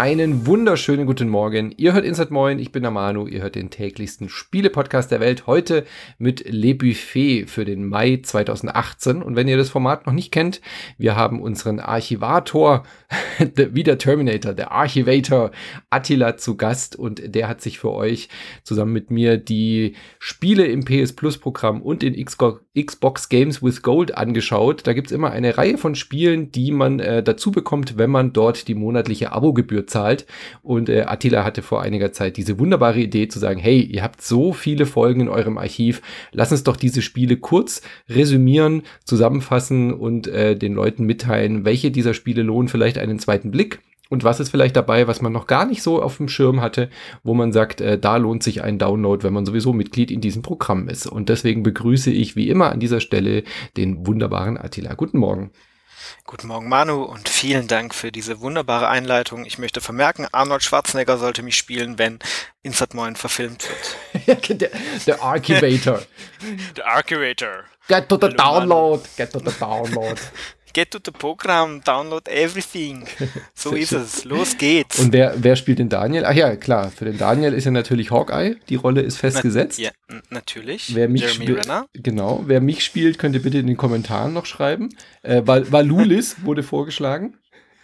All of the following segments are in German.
einen wunderschönen guten Morgen. Ihr hört Inside Moin, ich bin der Manu, ihr hört den täglichsten Spiele-Podcast der Welt. Heute mit Le Buffet für den Mai 2018. Und wenn ihr das Format noch nicht kennt, wir haben unseren Archivator, wie der Terminator, der Archivator Attila zu Gast. Und der hat sich für euch zusammen mit mir die Spiele im PS Plus Programm und in Xbox Games with Gold angeschaut. Da gibt's immer eine Reihe von Spielen, die man dazu bekommt, wenn man dort die monatliche Abogebühr zahlt. Und Attila hatte vor einiger Zeit diese wunderbare Idee zu sagen, hey, ihr habt so viele Folgen in eurem Archiv, lass uns doch diese Spiele kurz resümieren, zusammenfassen und den Leuten mitteilen, welche dieser Spiele lohnen vielleicht einen zweiten Blick. Und was ist vielleicht dabei, was man noch gar nicht so auf dem Schirm hatte, wo man sagt, da lohnt sich ein Download, wenn man sowieso Mitglied in diesem Programm ist. Und deswegen begrüße ich wie immer an dieser Stelle den wunderbaren Attila. Guten Morgen. Guten Morgen, Manu, und vielen Dank für diese wunderbare Einleitung. Ich möchte vermerken, Arnold Schwarzenegger sollte mich spielen, wenn Inside Moin verfilmt wird. der Archivator. Der Archivator. Get to the download. Get to the download. Get to the program, download everything. So ist es. Los geht's. Und wer spielt den Daniel? Ach ja, klar, für den Daniel ist ja natürlich Hawkeye. Die Rolle ist festgesetzt. Ja, natürlich. Wer mich Jeremy Renner. Genau, wer mich spielt, könnt ihr bitte in den Kommentaren noch schreiben. Valulis wurde vorgeschlagen.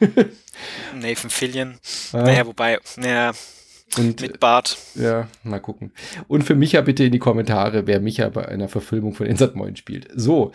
Nathan Fillion. Naja, wobei, und, mit Bart. Ja, mal gucken. Und für Micha bitte in die Kommentare, wer Micha bei einer Verfilmung von Inside Moin spielt. So.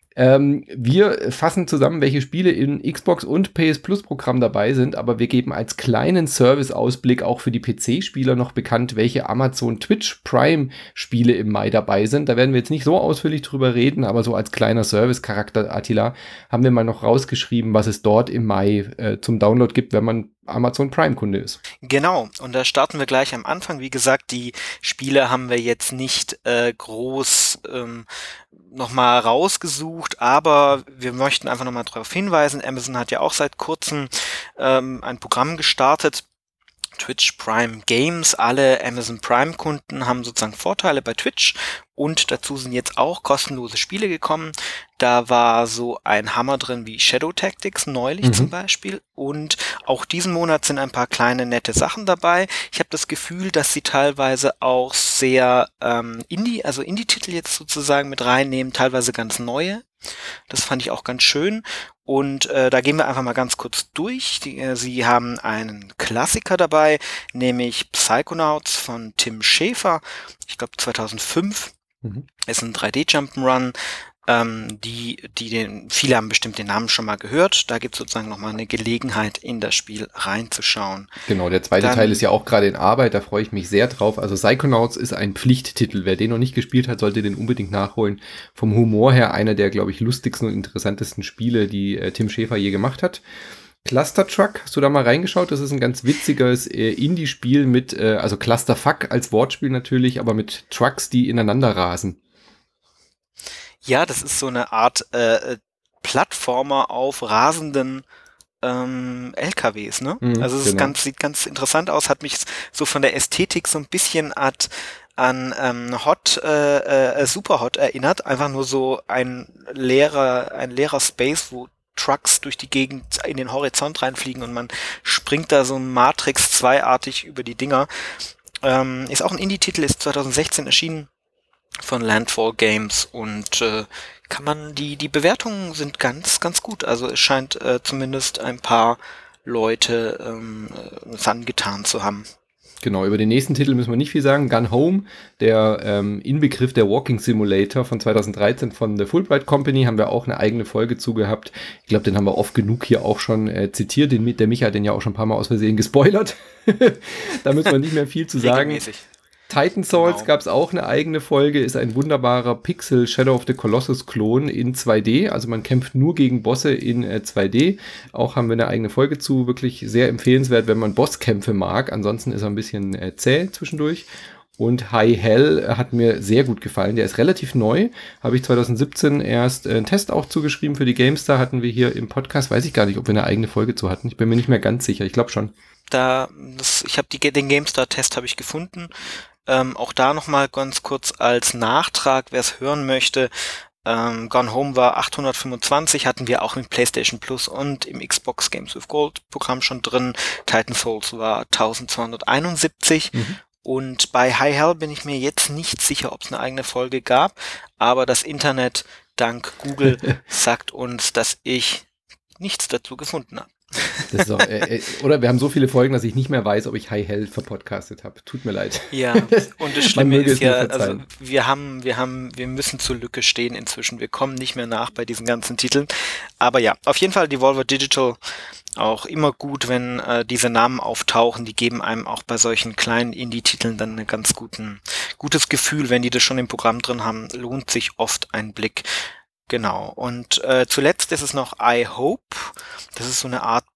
Wir fassen zusammen, welche Spiele in Xbox und PS Plus Programm dabei sind, aber wir geben als kleinen Service-Ausblick auch für die PC-Spieler noch bekannt, welche Amazon Twitch Prime Spiele im Mai dabei sind. Da werden wir jetzt nicht so ausführlich drüber reden, aber so als kleiner Service-Charakter, Attila, haben wir mal noch rausgeschrieben, was es dort im Mai zum Download gibt, wenn man Amazon Prime-Kunde ist. Genau, und da starten wir gleich am Anfang. Wie gesagt, die Spiele haben wir jetzt nicht groß nochmal rausgesucht, aber wir möchten einfach nochmal darauf hinweisen, Amazon hat ja auch seit kurzem ein Programm gestartet, Twitch Prime Games. Alle Amazon Prime Kunden haben sozusagen Vorteile bei Twitch und dazu sind jetzt auch kostenlose Spiele gekommen. Da war so ein Hammer drin wie Shadow Tactics neulich zum Beispiel, und auch diesen Monat sind ein paar kleine nette Sachen dabei. Ich habe das Gefühl, dass sie teilweise auch sehr Indie-Titel jetzt sozusagen mit reinnehmen, teilweise ganz neue. Das fand ich auch ganz schön. Und da gehen wir einfach mal ganz kurz durch. Sie haben einen Klassiker dabei, nämlich Psychonauts von Tim Schafer. Ich glaube 2005. Ist ein 3D-Jump'n'Run. Viele haben bestimmt den Namen schon mal gehört. Da gibt es sozusagen nochmal eine Gelegenheit, in das Spiel reinzuschauen. Genau, der zweite Teil ist ja auch gerade in Arbeit, da freue ich mich sehr drauf. Also Psychonauts ist ein Pflichttitel. Wer den noch nicht gespielt hat, sollte den unbedingt nachholen. Vom Humor her einer der, glaube ich, lustigsten und interessantesten Spiele, die Tim Schafer je gemacht hat. Cluster Truck, hast du da mal reingeschaut? Das ist ein ganz witziges Indie-Spiel mit, also Clusterfuck als Wortspiel natürlich, aber mit Trucks, die ineinander rasen. Ja, das ist so eine Art Plattformer auf rasenden LKWs, ne? Also es ist sieht ganz interessant aus, hat mich so von der Ästhetik so ein bisschen an Superhot erinnert. Einfach nur so ein leerer Space, wo Trucks durch die Gegend in den Horizont reinfliegen und man springt da so Matrix 2-artig über die Dinger. Ist auch ein Indie-Titel, ist 2016 erschienen von Landfall Games und die Bewertungen sind ganz, ganz gut. Also es scheint zumindest ein paar Leute es angetan zu haben. Genau, über den nächsten Titel müssen wir nicht viel sagen. Gun Home, der Inbegriff der Walking Simulator von 2013 von The Fulbright Company, haben wir auch eine eigene Folge zu gehabt. Ich glaube, den haben wir oft genug hier auch schon zitiert. Der Micha hat den ja auch schon ein paar Mal aus Versehen gespoilert. Da müssen wir nicht mehr viel zu sagen. Regelmäßig. Titan Souls gab es auch eine eigene Folge, ist ein wunderbarer Pixel Shadow of the Colossus Klon in 2D, also man kämpft nur gegen Bosse in 2D. Auch haben wir eine eigene Folge zu, wirklich sehr empfehlenswert, wenn man Bosskämpfe mag. Ansonsten ist er ein bisschen zäh zwischendurch. Und High Hell hat mir sehr gut gefallen. Der ist relativ neu. Habe ich 2017 erst einen Test auch zugeschrieben für die GameStar. Hatten wir hier im Podcast. Weiß ich gar nicht, ob wir eine eigene Folge zu hatten. Ich bin mir nicht mehr ganz sicher. Ich glaube schon. Ich habe den GameStar-Test habe ich gefunden. Auch da nochmal ganz kurz als Nachtrag, wer es hören möchte. Gone Home war 825, hatten wir auch mit PlayStation Plus und im Xbox Games with Gold Programm schon drin. Titan Souls war 1271. Und bei High Hell bin ich mir jetzt nicht sicher, ob es eine eigene Folge gab, aber das Internet dank Google sagt uns, dass ich nichts dazu gefunden habe. Das ist auch, oder wir haben so viele Folgen, dass ich nicht mehr weiß, ob ich High Hell verpodcastet habe. Tut mir leid. Ja, und das Schlimme ist ja, also wir müssen zur Lücke stehen inzwischen. Wir kommen nicht mehr nach bei diesen ganzen Titeln. Aber ja, auf jeden Fall Devolver Digital auch immer gut, wenn diese Namen auftauchen. Die geben einem auch bei solchen kleinen Indie-Titeln dann ein ganz gutes Gefühl. Wenn die das schon im Programm drin haben, lohnt sich oft ein Blick. Genau. Und zuletzt ist es noch I Hope. Das ist so eine Art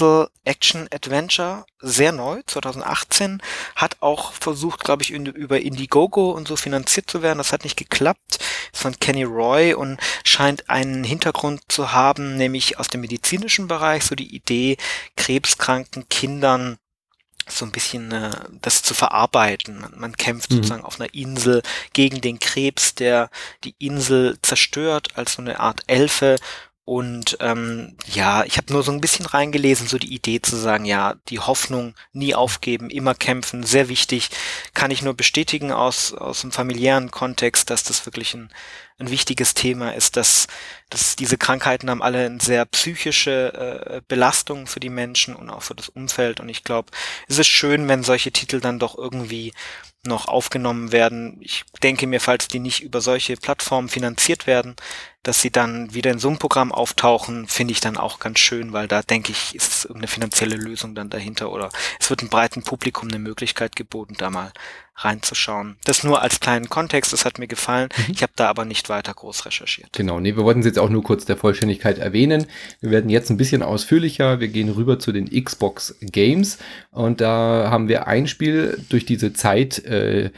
Puzzle-Action-Adventure, sehr neu, 2018, hat auch versucht, glaube ich, über Indiegogo und so finanziert zu werden. Das hat nicht geklappt. Ist von Kenny Roy und scheint einen Hintergrund zu haben, nämlich aus dem medizinischen Bereich, so die Idee, krebskranken Kindern so ein bisschen das zu verarbeiten. Man kämpft sozusagen auf einer Insel gegen den Krebs, der die Insel zerstört, als so eine Art Elfe. Und ja, ich habe nur so ein bisschen reingelesen, so die Idee zu sagen, ja, die Hoffnung, nie aufgeben, immer kämpfen, sehr wichtig. Kann ich nur bestätigen aus dem familiären Kontext, dass das wirklich ein wichtiges Thema ist, dass diese Krankheiten haben alle eine sehr psychische Belastung für die Menschen und auch für das Umfeld. Und ich glaube, es ist schön, wenn solche Titel dann doch irgendwie noch aufgenommen werden. Ich denke mir, falls die nicht über solche Plattformen finanziert werden, dass sie dann wieder in so einem Programm auftauchen, finde ich dann auch ganz schön, weil da denke ich, ist irgendeine finanzielle Lösung dann dahinter oder es wird einem breiten Publikum eine Möglichkeit geboten, da mal reinzuschauen. Das nur als kleinen Kontext, das hat mir gefallen. Ich habe da aber nicht weiter groß recherchiert. Genau, nee, wir wollten es jetzt auch nur kurz der Vollständigkeit erwähnen. Wir werden jetzt ein bisschen ausführlicher. Wir gehen rüber zu den Xbox Games und da haben wir ein Spiel durch diese Zeitepochen,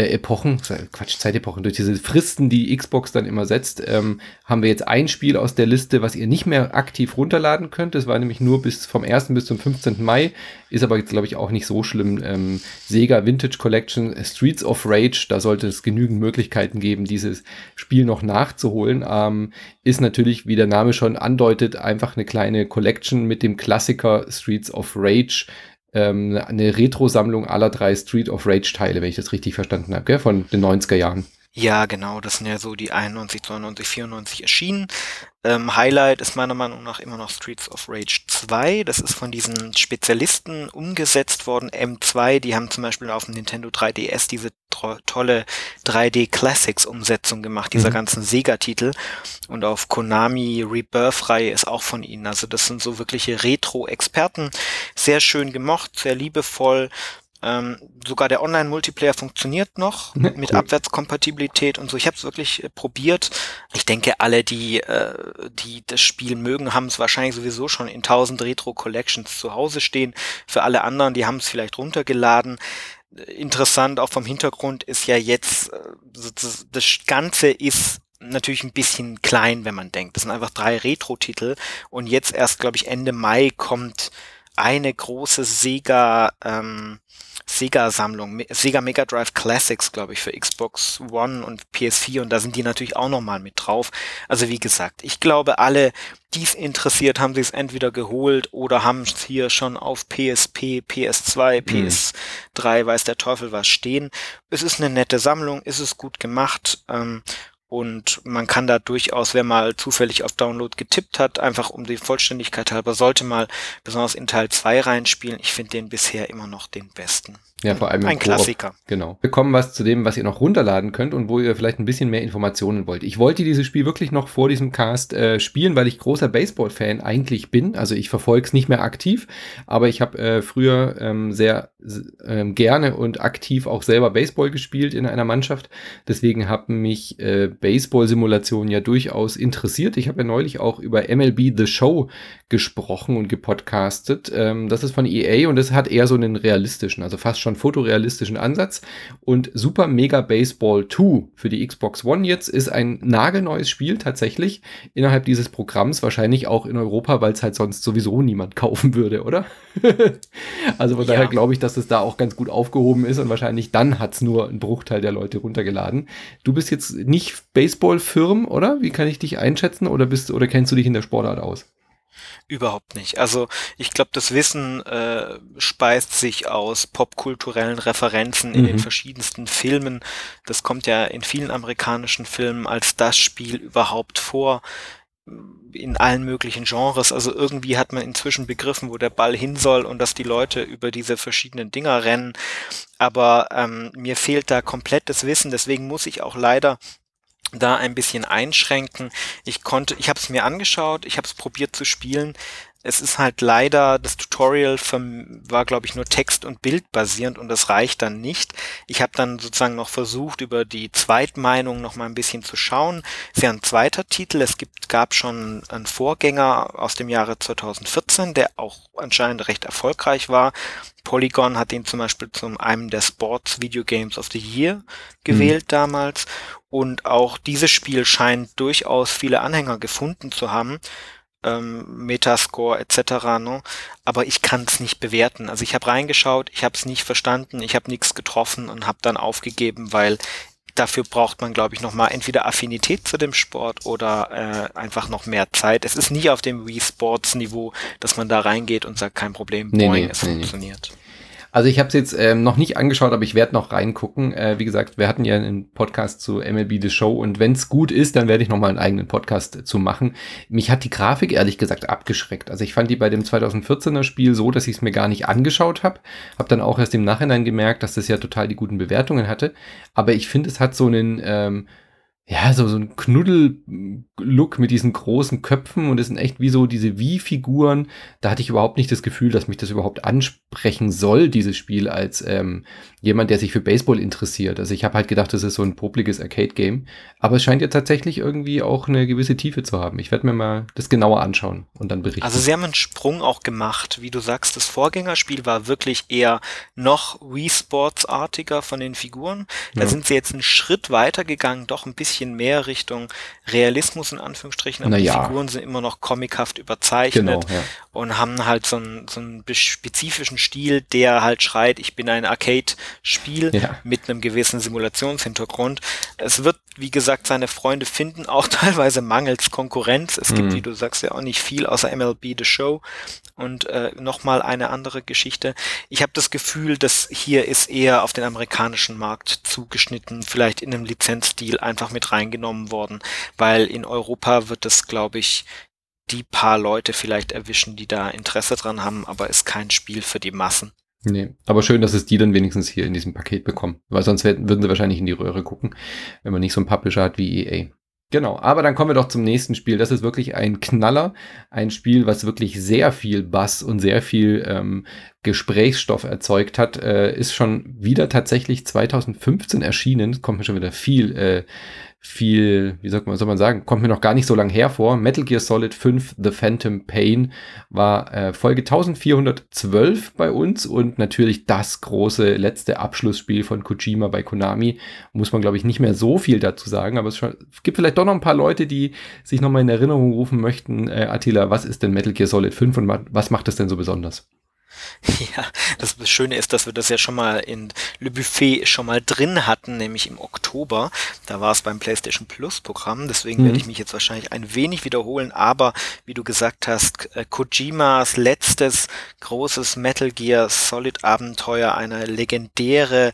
durch diese Fristen, die Xbox dann immer setzt, haben wir jetzt ein Spiel aus der Liste, was ihr nicht mehr aktiv runterladen könnt. Das war nämlich nur vom 1. bis zum 15. Mai, ist aber jetzt, glaube ich, auch nicht so schlimm. Sega Vintage Collection Streets of Rage, da sollte es genügend Möglichkeiten geben, dieses Spiel noch nachzuholen. Ist natürlich, wie der Name schon andeutet, einfach eine kleine Collection mit dem Klassiker Streets of Rage, eine Retro-Sammlung aller 3 Street of Rage-Teile, wenn ich das richtig verstanden habe, gell? Von den 90er Jahren. Ja, genau, das sind ja so die 91, 92, 94 erschienen. Highlight ist meiner Meinung nach immer noch Streets of Rage 2. Das ist von diesen Spezialisten umgesetzt worden, M2. Die haben zum Beispiel auf dem Nintendo 3DS diese tolle 3D-Classics-Umsetzung gemacht, dieser ganzen Sega-Titel. Und auf Konami Rebirth-Reihe ist auch von ihnen. Also das sind so wirkliche Retro-Experten. Sehr schön gemocht, sehr liebevoll. Sogar der Online-Multiplayer funktioniert noch mit cool. Abwärtskompatibilität und so. Ich habe es wirklich probiert. Ich denke, alle, die das Spiel mögen, haben es wahrscheinlich sowieso schon in 1000 Retro-Collections zu Hause stehen. Für alle anderen, die haben es vielleicht runtergeladen. Interessant, auch vom Hintergrund ist ja jetzt, das Ganze ist natürlich ein bisschen klein, wenn man denkt. Das sind einfach 3 Retro-Titel und jetzt erst, glaube ich, Ende Mai kommt eine große Sega-Sammlung, Sega Mega Drive Classics, glaube ich, für Xbox One und PS4 und da sind die natürlich auch nochmal mit drauf. Also wie gesagt, ich glaube, alle, die es interessiert, haben sie es entweder geholt oder haben es hier schon auf PSP, PS2, PS3, weiß der Teufel was stehen. Es ist eine nette Sammlung, es ist gut gemacht, und man kann da durchaus, wer mal zufällig auf Download getippt hat, einfach um die Vollständigkeit halber, sollte mal besonders in Teil 2 reinspielen. Ich finde den bisher immer noch den besten. Ja, vor allem ein Klassiker. Genau. Wir kommen zu dem, was ihr noch runterladen könnt und wo ihr vielleicht ein bisschen mehr Informationen wollt. Ich wollte dieses Spiel wirklich noch vor diesem Cast spielen, weil ich großer Baseball-Fan eigentlich bin. Also ich verfolge es nicht mehr aktiv, aber ich habe früher sehr gerne und aktiv auch selber Baseball gespielt in einer Mannschaft. Deswegen haben mich Baseball-Simulationen ja durchaus interessiert. Ich habe ja neulich auch über MLB The Show gesprochen und gepodcastet. Das ist von EA und das hat eher so einen realistischen, also fast schon schon fotorealistischen Ansatz. Und Super Mega Baseball 2 für die Xbox One jetzt ist ein nagelneues Spiel tatsächlich innerhalb dieses Programms, wahrscheinlich auch in Europa, weil es halt sonst sowieso niemand kaufen würde, oder? Also von daher glaube ich, dass es da auch ganz gut aufgehoben ist und wahrscheinlich dann hat es nur ein Bruchteil der Leute runtergeladen. Du bist jetzt nicht Baseball-Firm, oder? Wie kann ich dich einschätzen oder kennst du dich in der Sportart aus? Überhaupt nicht. Also ich glaube, das Wissen speist sich aus popkulturellen Referenzen in den verschiedensten Filmen. Das kommt ja in vielen amerikanischen Filmen als das Spiel überhaupt vor, in allen möglichen Genres. Also irgendwie hat man inzwischen begriffen, wo der Ball hin soll und dass die Leute über diese verschiedenen Dinger rennen. Aber mir fehlt da komplett das Wissen. Deswegen muss ich auch leider da ein bisschen einschränken. Ich habe es mir angeschaut, ich habe es probiert zu spielen. Es ist halt leider, das Tutorial war, glaube ich, nur Text- und Bild basierend und das reicht dann nicht. Ich habe dann sozusagen noch versucht, über die Zweitmeinung noch mal ein bisschen zu schauen. Ist ja ein zweiter Titel. Gab schon einen Vorgänger aus dem Jahre 2014, der auch anscheinend recht erfolgreich war. Polygon hat ihn zum Beispiel zum einem der Sports Video Games of the Year gewählt damals. Und auch dieses Spiel scheint durchaus viele Anhänger gefunden zu haben. Metascore etc. Ne? Aber ich kann es nicht bewerten. Also ich habe reingeschaut, ich habe es nicht verstanden, ich habe nichts getroffen und habe dann aufgegeben, weil dafür braucht man, glaube ich, nochmal entweder Affinität zu dem Sport oder einfach noch mehr Zeit. Es ist nicht auf dem Wii Sports Niveau, dass man da reingeht und sagt, kein Problem, es funktioniert. Also ich habe es jetzt noch nicht angeschaut, aber ich werde noch reingucken. Wie gesagt, wir hatten ja einen Podcast zu MLB The Show und wenn es gut ist, dann werde ich noch mal einen eigenen Podcast zu machen. Mich hat die Grafik ehrlich gesagt abgeschreckt. Also ich fand die bei dem 2014er Spiel so, dass ich es mir gar nicht angeschaut habe. Habe dann auch erst im Nachhinein gemerkt, dass das ja total die guten Bewertungen hatte. Aber ich finde, es hat so einen so ein Knuddel-Look mit diesen großen Köpfen und es sind echt wie so diese Wii-Figuren. Da hatte ich überhaupt nicht das Gefühl, dass mich das überhaupt ansprechen soll, dieses Spiel, als jemand, der sich für Baseball interessiert. Also ich habe halt gedacht, das ist so ein popliges Arcade-Game. Aber es scheint ja tatsächlich irgendwie auch eine gewisse Tiefe zu haben. Ich werde mir mal das genauer anschauen und dann berichten. Also sie haben einen Sprung auch gemacht. Wie du sagst, das Vorgängerspiel war wirklich eher noch Wii Sports-artiger von den Figuren. Da sind sie jetzt einen Schritt weiter gegangen, doch ein bisschen mehr Richtung Realismus in Anführungsstrichen, aber die Figuren sind immer noch comichaft überzeichnet und haben halt so einen spezifischen Stil, der halt schreit, ich bin ein Arcade-Spiel mit einem gewissen Simulationshintergrund. Es wird, wie gesagt, seine Freunde finden, auch teilweise mangels Konkurrenz. Es gibt, wie du sagst, ja auch nicht viel außer MLB The Show und nochmal eine andere Geschichte. Ich habe das Gefühl, dass hier ist eher auf den amerikanischen Markt zugeschnitten, vielleicht in einem Lizenzstil einfach mit reingenommen worden, weil in Europa wird es, glaube ich, die paar Leute vielleicht erwischen, die da Interesse dran haben, aber ist kein Spiel für die Massen. Nee, aber schön, dass es die dann wenigstens hier in diesem Paket bekommen, weil sonst würden sie wahrscheinlich in die Röhre gucken, wenn man nicht so einen Publisher hat wie EA. Genau, aber dann kommen wir doch zum nächsten Spiel. Das ist wirklich ein Knaller, ein Spiel, was wirklich sehr viel Bass und sehr viel Gesprächsstoff erzeugt hat, ist schon wieder tatsächlich 2015 erschienen. Kommt mir schon wieder viel, wie soll man sagen, kommt mir noch gar nicht so lang hervor. Metal Gear Solid 5 The Phantom Pain war Folge 1412 bei uns und natürlich das große letzte Abschlussspiel von Kojima bei Konami. Muss man, glaube ich, nicht mehr so viel dazu sagen, aber es gibt vielleicht doch noch ein paar Leute, die sich nochmal in Erinnerung rufen möchten. Attila, was ist denn Metal Gear Solid 5 und was macht es denn so besonders? Ja, das Schöne ist, dass wir das ja schon mal in Le Buffet schon mal drin hatten, nämlich im Oktober. Da war es beim PlayStation Plus Programm, deswegen werde ich mich jetzt wahrscheinlich ein wenig wiederholen, aber wie du gesagt hast, Kojimas letztes großes Metal Gear Solid Abenteuer, eine legendäre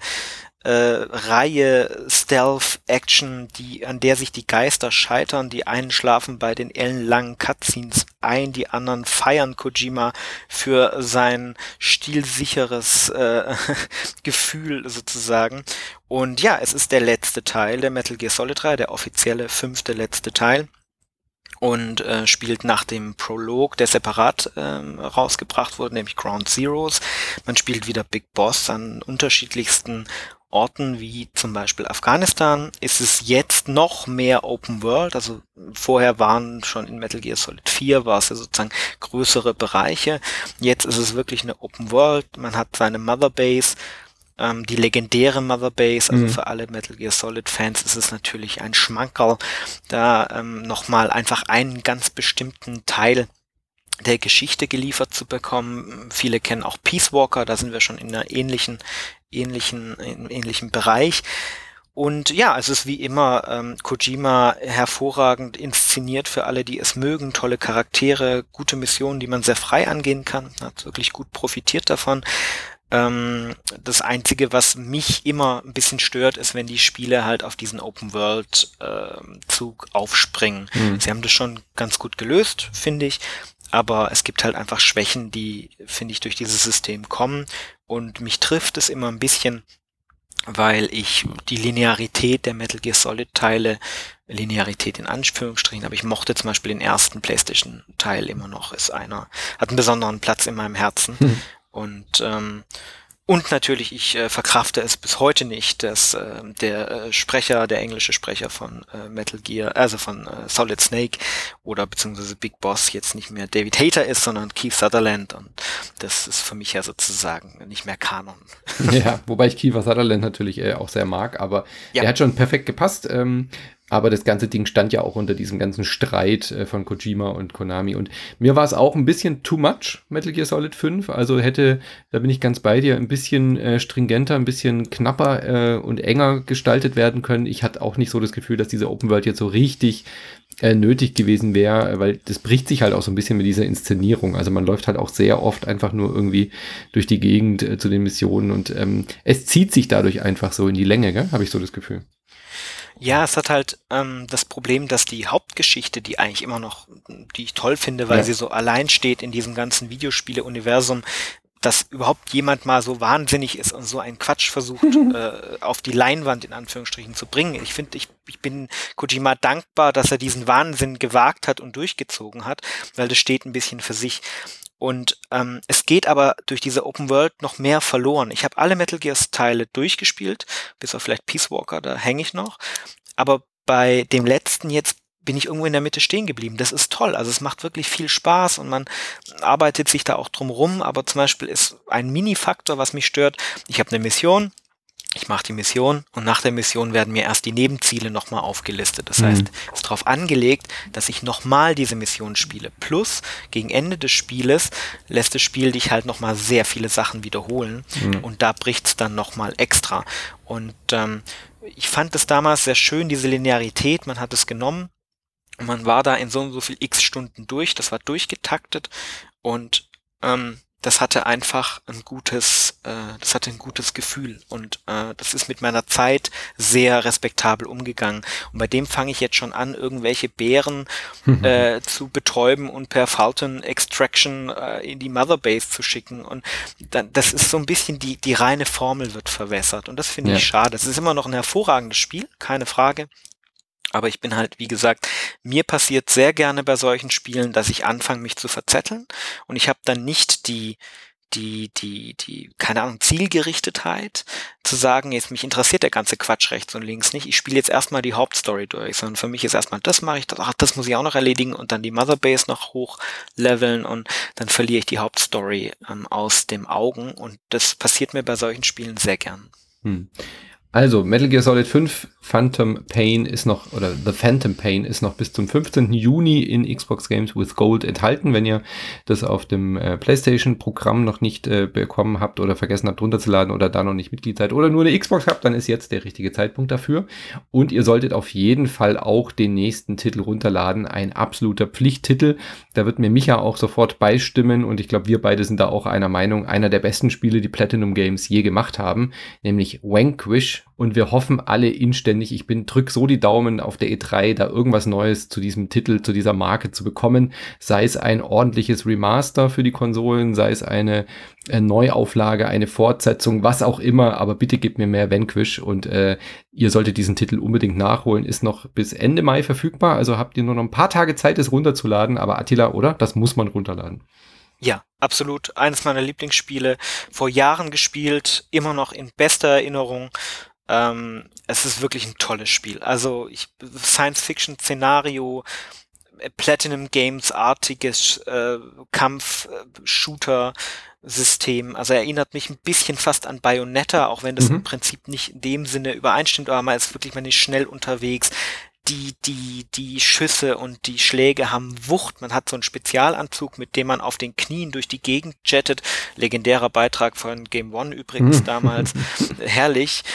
Reihe Stealth-Action, an der sich die Geister scheitern. Die einen schlafen bei den ellenlangen Cutscenes ein, die anderen feiern Kojima für sein stilsicheres Gefühl sozusagen. Und ja, es ist der letzte Teil der Metal Gear Solid Reihe, der offizielle 5. letzte Teil. Und spielt nach dem Prolog, der separat rausgebracht wurde, nämlich Ground Zeroes. Man spielt wieder Big Boss an unterschiedlichsten Orten, wie zum Beispiel Afghanistan. Ist es jetzt noch mehr Open World, also vorher waren schon in Metal Gear Solid 4, war es ja sozusagen größere Bereiche. Jetzt ist es wirklich eine Open World, man hat seine Mother Base Die legendäre Mother Base, also für alle Metal Gear Solid Fans ist es natürlich ein Schmankerl, da nochmal einfach einen ganz bestimmten Teil der Geschichte geliefert zu bekommen. Viele kennen auch Peace Walker, da sind wir schon in einer ähnlichen Bereich. Und ja, es ist wie immer Kojima hervorragend inszeniert für alle, die es mögen. Tolle Charaktere, gute Missionen, die man sehr frei angehen kann. Hat wirklich gut profitiert davon. Das Einzige, was mich immer ein bisschen stört, ist, wenn die Spiele halt auf diesen Open-World-Zug aufspringen. Sie haben das schon ganz gut gelöst, finde ich. Aber es gibt halt einfach Schwächen, die, finde ich, durch dieses System kommen. Und mich trifft es immer ein bisschen, weil ich die Linearität der Metal Gear Solid Teile, Linearität in Anführungsstrichen, aber ich mochte zum Beispiel den ersten PlayStation Teil immer noch, hat einen besonderen Platz in meinem Herzen. Und natürlich, ich verkrafte es bis heute nicht, dass der englische Sprecher von Metal Gear, also von Solid Snake oder beziehungsweise Big Boss jetzt nicht mehr David Hayter ist, sondern Keith Sutherland, und das ist für mich ja sozusagen nicht mehr Kanon. Ja, wobei ich Kiefer Sutherland natürlich auch sehr mag, aber er hat schon perfekt gepasst. Aber das ganze Ding stand ja auch unter diesem ganzen Streit von Kojima und Konami. Und mir war es auch ein bisschen too much, Metal Gear Solid 5. Also da bin ich ganz bei dir, ein bisschen stringenter, ein bisschen knapper und enger gestaltet werden können. Ich hatte auch nicht so das Gefühl, dass diese Open World jetzt so richtig nötig gewesen wäre, weil das bricht sich halt auch so ein bisschen mit dieser Inszenierung. Also man läuft halt auch sehr oft einfach nur irgendwie durch die Gegend zu den Missionen und es zieht sich dadurch einfach so in die Länge, gell? Habe ich so das Gefühl. Ja, es hat halt das Problem, dass die Hauptgeschichte, die eigentlich immer noch, die ich toll finde, weil sie so allein steht in diesem ganzen Videospiele-Universum, dass überhaupt jemand mal so wahnsinnig ist und so einen Quatsch versucht, auf die Leinwand in Anführungsstrichen zu bringen. Ich finde, ich bin Kojima dankbar, dass er diesen Wahnsinn gewagt hat und durchgezogen hat, weil das steht ein bisschen für sich. Und es geht aber durch diese Open World noch mehr verloren. Ich habe alle Metal Gear Teile durchgespielt, bis auf vielleicht Peace Walker, da hänge ich noch. Aber bei dem letzten jetzt bin ich irgendwo in der Mitte stehen geblieben. Das ist toll. Also es macht wirklich viel Spaß und man arbeitet sich da auch drum rum. Aber zum Beispiel ist ein Mini-Faktor, was mich stört. Ich habe eine Mission. Ich mache die Mission und nach der Mission werden mir erst die Nebenziele nochmal aufgelistet. Das heißt, es ist darauf angelegt, dass ich nochmal diese Mission spiele. Plus, gegen Ende des Spieles lässt das Spiel dich halt nochmal sehr viele Sachen wiederholen und da bricht's dann nochmal extra. Und ich fand es damals sehr schön, diese Linearität, man hat es genommen und man war da in so und so viel x Stunden durch, das war durchgetaktet und das hatte einfach ein gutes Gefühl und das ist mit meiner Zeit sehr respektabel umgegangen. Und bei dem fange ich jetzt schon an, irgendwelche Bären zu betäuben und per Fulton Extraction in die Mother Base zu schicken. Und dann, das ist so ein bisschen die reine Formel wird verwässert. Und das finde ich schade. Es ist immer noch ein hervorragendes Spiel, keine Frage. Aber ich bin halt, wie gesagt, mir passiert sehr gerne bei solchen Spielen, dass ich anfange, mich zu verzetteln und ich habe dann nicht die keine Ahnung, Zielgerichtetheit zu sagen, jetzt mich interessiert der ganze Quatsch rechts und links nicht. Ich spiele jetzt erstmal die Hauptstory durch, sondern für mich ist erstmal, das mache ich, das muss ich auch noch erledigen und dann die Mother Base noch hochleveln und dann verliere ich die Hauptstory aus dem Augen und das passiert mir bei solchen Spielen sehr gern. Also, Metal Gear Solid 5 The Phantom Pain ist noch bis zum 15. Juni in Xbox Games with Gold enthalten. Wenn ihr das auf dem PlayStation-Programm noch nicht bekommen habt oder vergessen habt runterzuladen oder da noch nicht Mitglied seid oder nur eine Xbox habt, dann ist jetzt der richtige Zeitpunkt dafür. Und ihr solltet auf jeden Fall auch den nächsten Titel runterladen. Ein absoluter Pflichttitel. Da wird mir Micha auch sofort beistimmen und ich glaube, wir beide sind da auch einer Meinung, einer der besten Spiele, die Platinum Games je gemacht haben, nämlich Vanquish. Und wir hoffen alle inständig, ich drück so die Daumen auf der E3, da irgendwas Neues zu diesem Titel, zu dieser Marke zu bekommen. Sei es ein ordentliches Remaster für die Konsolen, sei es eine Neuauflage, eine Fortsetzung, was auch immer. Aber bitte gebt mir mehr Vanquish und ihr solltet diesen Titel unbedingt nachholen. Ist noch bis Ende Mai verfügbar, also habt ihr nur noch ein paar Tage Zeit, es runterzuladen. Aber Attila, oder? Das muss man runterladen. Ja, absolut. Eines meiner Lieblingsspiele. Vor Jahren gespielt, immer noch in bester Erinnerung. Es ist wirklich ein tolles Spiel. Also Science-Fiction-Szenario, Platinum Games-artiges Kampf-Shooter-System. Also erinnert mich ein bisschen fast an Bayonetta, auch wenn das im Prinzip nicht in dem Sinne übereinstimmt, aber man ist wirklich, man ist schnell unterwegs. Die Schüsse und die Schläge haben Wucht. Man hat so einen Spezialanzug, mit dem man auf den Knien durch die Gegend jettet. Legendärer Beitrag von Game One übrigens damals. Herrlich.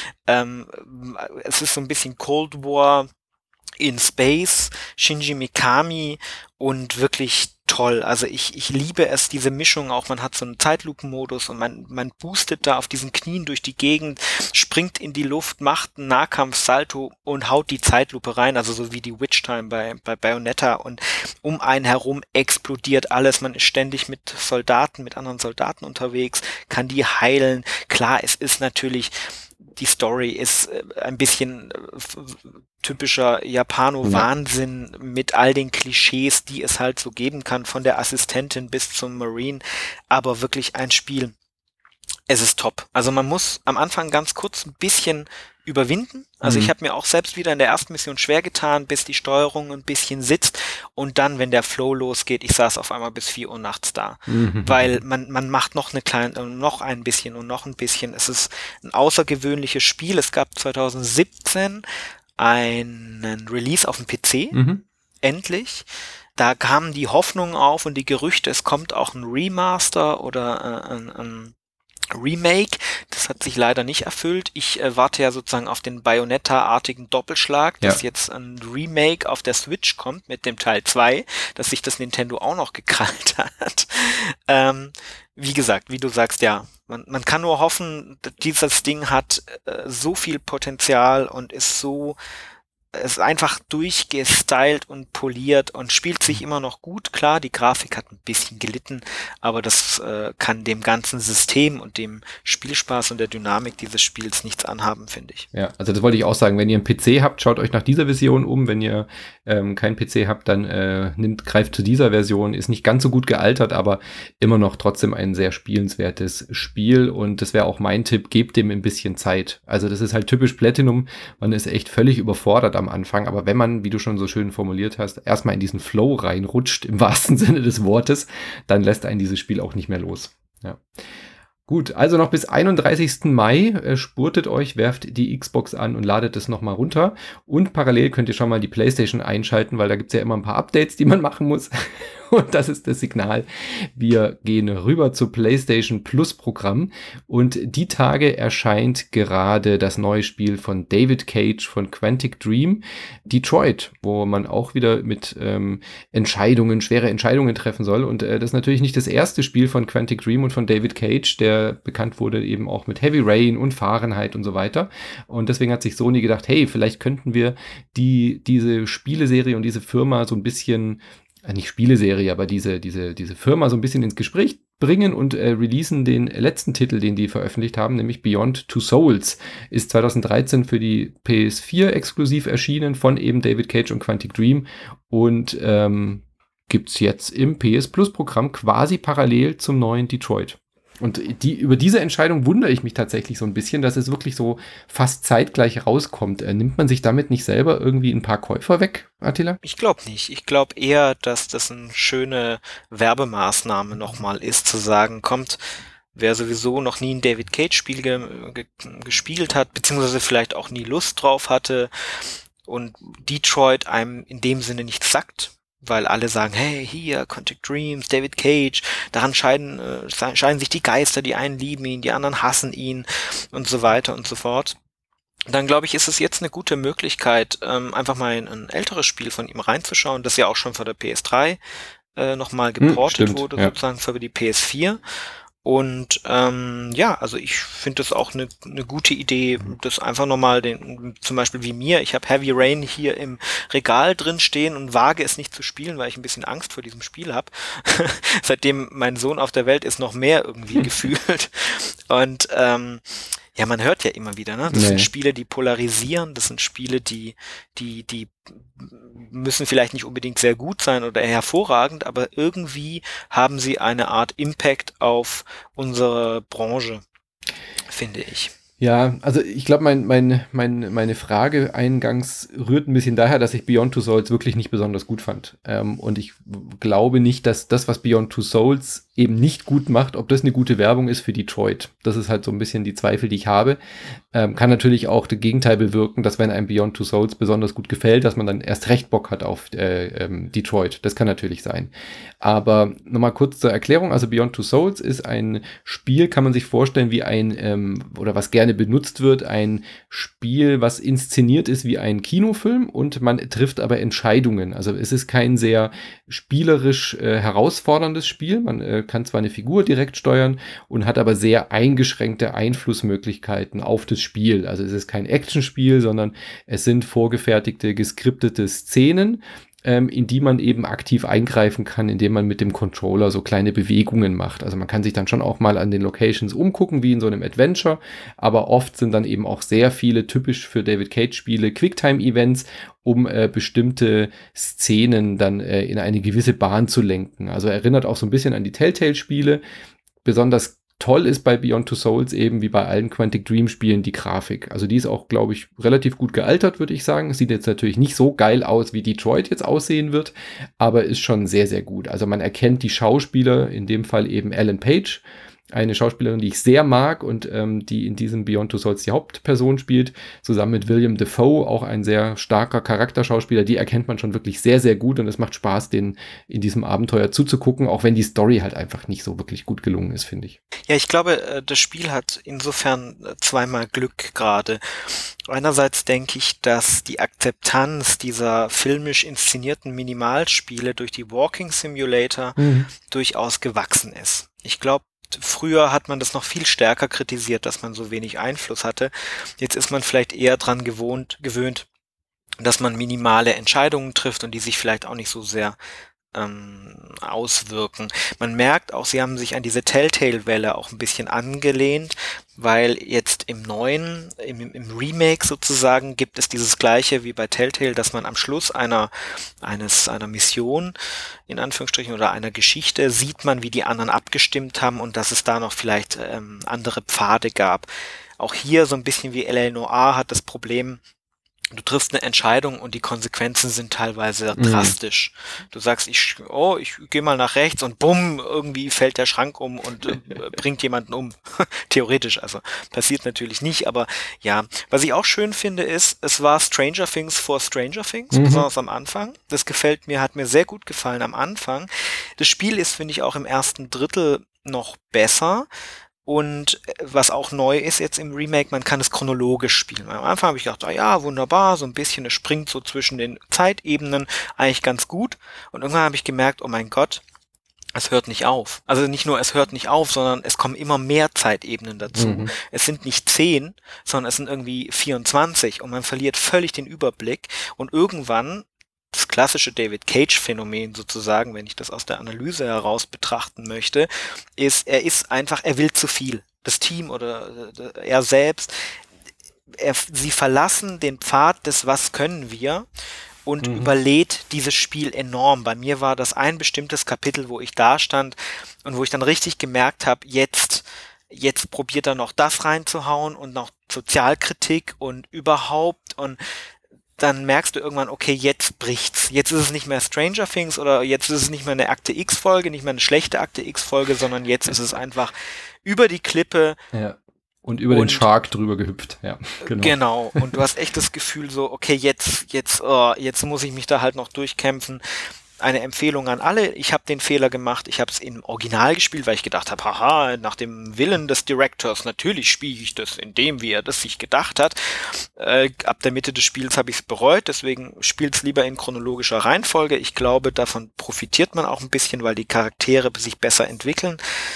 Es ist so ein bisschen Cold War in Space, Shinji Mikami und wirklich toll. Also ich liebe es, diese Mischung auch. Man hat so einen Zeitlupenmodus und man boostet da auf diesen Knien durch die Gegend, springt in die Luft, macht einen Nahkampf-Salto und haut die Zeitlupe rein, also so wie die Witch Time bei Bayonetta, und um einen herum explodiert alles. Man ist ständig mit anderen Soldaten unterwegs, kann die heilen. Klar, es ist natürlich, die Story ist ein bisschen typischer Japano-Wahnsinn mit all den Klischees, die es halt so geben kann, von der Assistentin bis zum Marine, aber wirklich ein Spiel. Es ist top. Also man muss am Anfang ganz kurz ein bisschen überwinden. Also ich habe mir auch selbst wieder in der ersten Mission schwer getan, bis die Steuerung ein bisschen sitzt, und dann, wenn der Flow losgeht, ich saß auf einmal bis 4 Uhr nachts da, weil man macht noch noch ein bisschen und noch ein bisschen. Es ist ein außergewöhnliches Spiel. Es gab 2017 einen Release auf dem PC, endlich. Da kamen die Hoffnungen auf und die Gerüchte, es kommt auch ein Remaster oder ein Remake. Das hat sich leider nicht erfüllt. Ich warte ja sozusagen auf den Bayonetta-artigen Doppelschlag, dass jetzt ein Remake auf der Switch kommt mit dem Teil 2, dass sich das Nintendo auch noch gekrallt hat. Wie gesagt, wie du sagst, ja, man kann nur hoffen, dieses Ding hat so viel Potenzial und ist einfach durchgestylt und poliert und spielt sich immer noch gut. Klar, die Grafik hat ein bisschen gelitten, aber das kann dem ganzen System und dem Spielspaß und der Dynamik dieses Spiels nichts anhaben, finde ich. Ja, also das wollte ich auch sagen. Wenn ihr einen PC habt, schaut euch nach dieser Version um. Wenn ihr keinen PC habt, dann greift zu dieser Version. Ist nicht ganz so gut gealtert, aber immer noch trotzdem ein sehr spielenswertes Spiel. Und das wäre auch mein Tipp, gebt dem ein bisschen Zeit. Also das ist halt typisch Platinum. Man ist echt völlig überfordert am Anfang, aber wenn man, wie du schon so schön formuliert hast, erstmal in diesen Flow reinrutscht, im wahrsten Sinne des Wortes, dann lässt einen dieses Spiel auch nicht mehr los. Ja. Gut, also noch bis 31. Mai spurtet euch, werft die Xbox an und ladet es nochmal runter. Und parallel könnt ihr schon mal die PlayStation einschalten, weil da gibt's ja immer ein paar Updates, die man machen muss. Und das ist das Signal. Wir gehen rüber zu PlayStation Plus Programm. Und die Tage erscheint gerade das neue Spiel von David Cage von Quantic Dream, Detroit, wo man auch wieder mit schwere Entscheidungen treffen soll. Und das ist natürlich nicht das erste Spiel von Quantic Dream und von David Cage, der bekannt wurde eben auch mit Heavy Rain und Fahrenheit und so weiter. Und deswegen hat sich Sony gedacht, hey, vielleicht könnten wir diese Spieleserie und diese Firma so ein bisschen, nicht Spieleserie, aber diese Firma so ein bisschen ins Gespräch bringen und releasen den letzten Titel, den die veröffentlicht haben, nämlich Beyond Two Souls. Ist 2013 für die PS4 exklusiv erschienen von eben David Cage und Quantic Dream und gibt's jetzt im PS Plus Programm quasi parallel zum neuen Detroit. Und über diese Entscheidung wundere ich mich tatsächlich so ein bisschen, dass es wirklich so fast zeitgleich rauskommt. Nimmt man sich damit nicht selber irgendwie ein paar Käufer weg, Attila? Ich glaube nicht. Ich glaube eher, dass das eine schöne Werbemaßnahme nochmal ist, zu sagen, kommt, wer sowieso noch nie ein David Cage-Spiel gespielt hat, beziehungsweise vielleicht auch nie Lust drauf hatte und Detroit einem in dem Sinne nichts sagt, weil alle sagen, hey, hier, Quantic Dreams, David Cage, daran scheiden sich die Geister, die einen lieben ihn, die anderen hassen ihn und so weiter und so fort. Dann glaube ich, ist es jetzt eine gute Möglichkeit, einfach mal in ein älteres Spiel von ihm reinzuschauen, das ja auch schon für der PS3 nochmal geportet wurde, sozusagen für die PS4. Und also ich finde das auch eine gute Idee, das einfach nochmal zum Beispiel wie mir, ich habe Heavy Rain hier im Regal drin stehen und wage es nicht zu spielen, weil ich ein bisschen Angst vor diesem Spiel habe. Seitdem mein Sohn auf der Welt ist, noch mehr irgendwie gefühlt. Und man hört ja immer wieder, ne? Das sind Spiele, die polarisieren, das sind Spiele, die müssen vielleicht nicht unbedingt sehr gut sein oder hervorragend, aber irgendwie haben sie eine Art Impact auf unsere Branche, finde ich. Ja, also ich glaube, meine Frage eingangs rührt ein bisschen daher, dass ich Beyond Two Souls wirklich nicht besonders gut fand. Und ich glaube nicht, dass das, was Beyond Two Souls eben nicht gut macht, ob das eine gute Werbung ist für Detroit. Das ist halt so ein bisschen die Zweifel, die ich habe. Kann natürlich auch das Gegenteil bewirken, dass wenn einem Beyond Two Souls besonders gut gefällt, dass man dann erst recht Bock hat auf Detroit. Das kann natürlich sein. Aber nochmal kurz zur Erklärung. Also Beyond Two Souls ist ein Spiel, kann man sich vorstellen, wie oder was gerne benutzt wird, ein Spiel, was inszeniert ist wie ein Kinofilm und man trifft aber Entscheidungen. Also es ist kein sehr spielerisch herausforderndes Spiel. Man kann zwar eine Figur direkt steuern und hat aber sehr eingeschränkte Einflussmöglichkeiten auf das Spiel. Also es ist kein Actionspiel, sondern es sind vorgefertigte, geskriptete Szenen, in die man eben aktiv eingreifen kann, indem man mit dem Controller so kleine Bewegungen macht. Also man kann sich dann schon auch mal an den Locations umgucken, wie in so einem Adventure, aber oft sind dann eben auch sehr viele typisch für David Cage-Spiele Quicktime-Events, um bestimmte Szenen dann in eine gewisse Bahn zu lenken. Also erinnert auch so ein bisschen an die Telltale-Spiele. Besonders toll ist bei Beyond Two Souls eben wie bei allen Quantic Dream Spielen die Grafik. Also die ist auch, glaube ich, relativ gut gealtert, würde ich sagen. Sieht jetzt natürlich nicht so geil aus, wie Detroit jetzt aussehen wird, aber ist schon sehr, sehr gut. Also man erkennt die Schauspieler, in dem Fall eben Ellen Page, eine Schauspielerin, die ich sehr mag und die in diesem Beyond Two Souls die Hauptperson spielt, zusammen mit William Dafoe, auch ein sehr starker Charakterschauspieler, die erkennt man schon wirklich sehr, sehr gut und es macht Spaß, denen in diesem Abenteuer zuzugucken, auch wenn die Story halt einfach nicht so wirklich gut gelungen ist, finde ich. Ja, ich glaube, das Spiel hat insofern zweimal Glück gerade. Einerseits denke ich, dass die Akzeptanz dieser filmisch inszenierten Minimalspiele durch die Walking Simulator durchaus gewachsen ist. Ich glaube, früher hat man das noch viel stärker kritisiert, dass man so wenig Einfluss hatte. Jetzt ist man vielleicht eher dran gewöhnt, dass man minimale Entscheidungen trifft und die sich vielleicht auch nicht so sehr auswirken. Man merkt auch, sie haben sich an diese Telltale-Welle auch ein bisschen angelehnt, weil jetzt im Remake sozusagen gibt es dieses Gleiche wie bei Telltale, dass man am Schluss einer Mission, in Anführungsstrichen, oder einer Geschichte, sieht man, wie die anderen abgestimmt haben und dass es da noch vielleicht andere Pfade gab. Auch hier so ein bisschen wie L.A. Noire hat das Problem, du triffst eine Entscheidung und die Konsequenzen sind teilweise drastisch. Du sagst, ich gehe mal nach rechts und bumm, irgendwie fällt der Schrank um und bringt jemanden um. Theoretisch, also passiert natürlich nicht, aber ja. Was ich auch schön finde ist, es war Stranger Things vor Stranger Things, besonders am Anfang. Das hat mir sehr gut gefallen am Anfang. Das Spiel ist, finde ich, auch im ersten Drittel noch besser. Und was auch neu ist jetzt im Remake, man kann es chronologisch spielen. Am Anfang habe ich gedacht, ja, wunderbar, so ein bisschen, es springt so zwischen den Zeitebenen, eigentlich ganz gut. Und irgendwann habe ich gemerkt, oh mein Gott, es hört nicht auf. Also nicht nur, es hört nicht auf, sondern es kommen immer mehr Zeitebenen dazu. Es sind nicht 10, sondern es sind irgendwie 24 und man verliert völlig den Überblick. Und irgendwann, das klassische David Cage-Phänomen sozusagen, wenn ich das aus der Analyse heraus betrachten möchte, ist, er will zu viel. Das Team oder er selbst, sie verlassen den Pfad des Was können wir und überlädt dieses Spiel enorm. Bei mir war das ein bestimmtes Kapitel, wo ich da stand und wo ich dann richtig gemerkt habe, jetzt probiert er noch das reinzuhauen und noch Sozialkritik und überhaupt und dann merkst du irgendwann, okay, jetzt bricht's. Jetzt ist es nicht mehr Stranger Things oder jetzt ist es nicht mehr eine Akte X-Folge, nicht mehr eine schlechte Akte X-Folge, sondern jetzt ist es einfach über die Klippe. Ja. Und über den Shark drüber gehüpft. Ja, genau. Genau. Und du hast echt das Gefühl so, okay, jetzt muss ich mich da halt noch durchkämpfen. Eine Empfehlung an alle. Ich habe den Fehler gemacht. Ich habe es im Original gespielt, weil ich gedacht habe, haha, nach dem Willen des Directors, natürlich spiele ich das in dem, wie er das sich gedacht hat. Ab der Mitte des Spiels habe ich es bereut, deswegen spielt es lieber in chronologischer Reihenfolge. Ich glaube, davon profitiert man auch ein bisschen, weil die Charaktere sich besser entwickeln.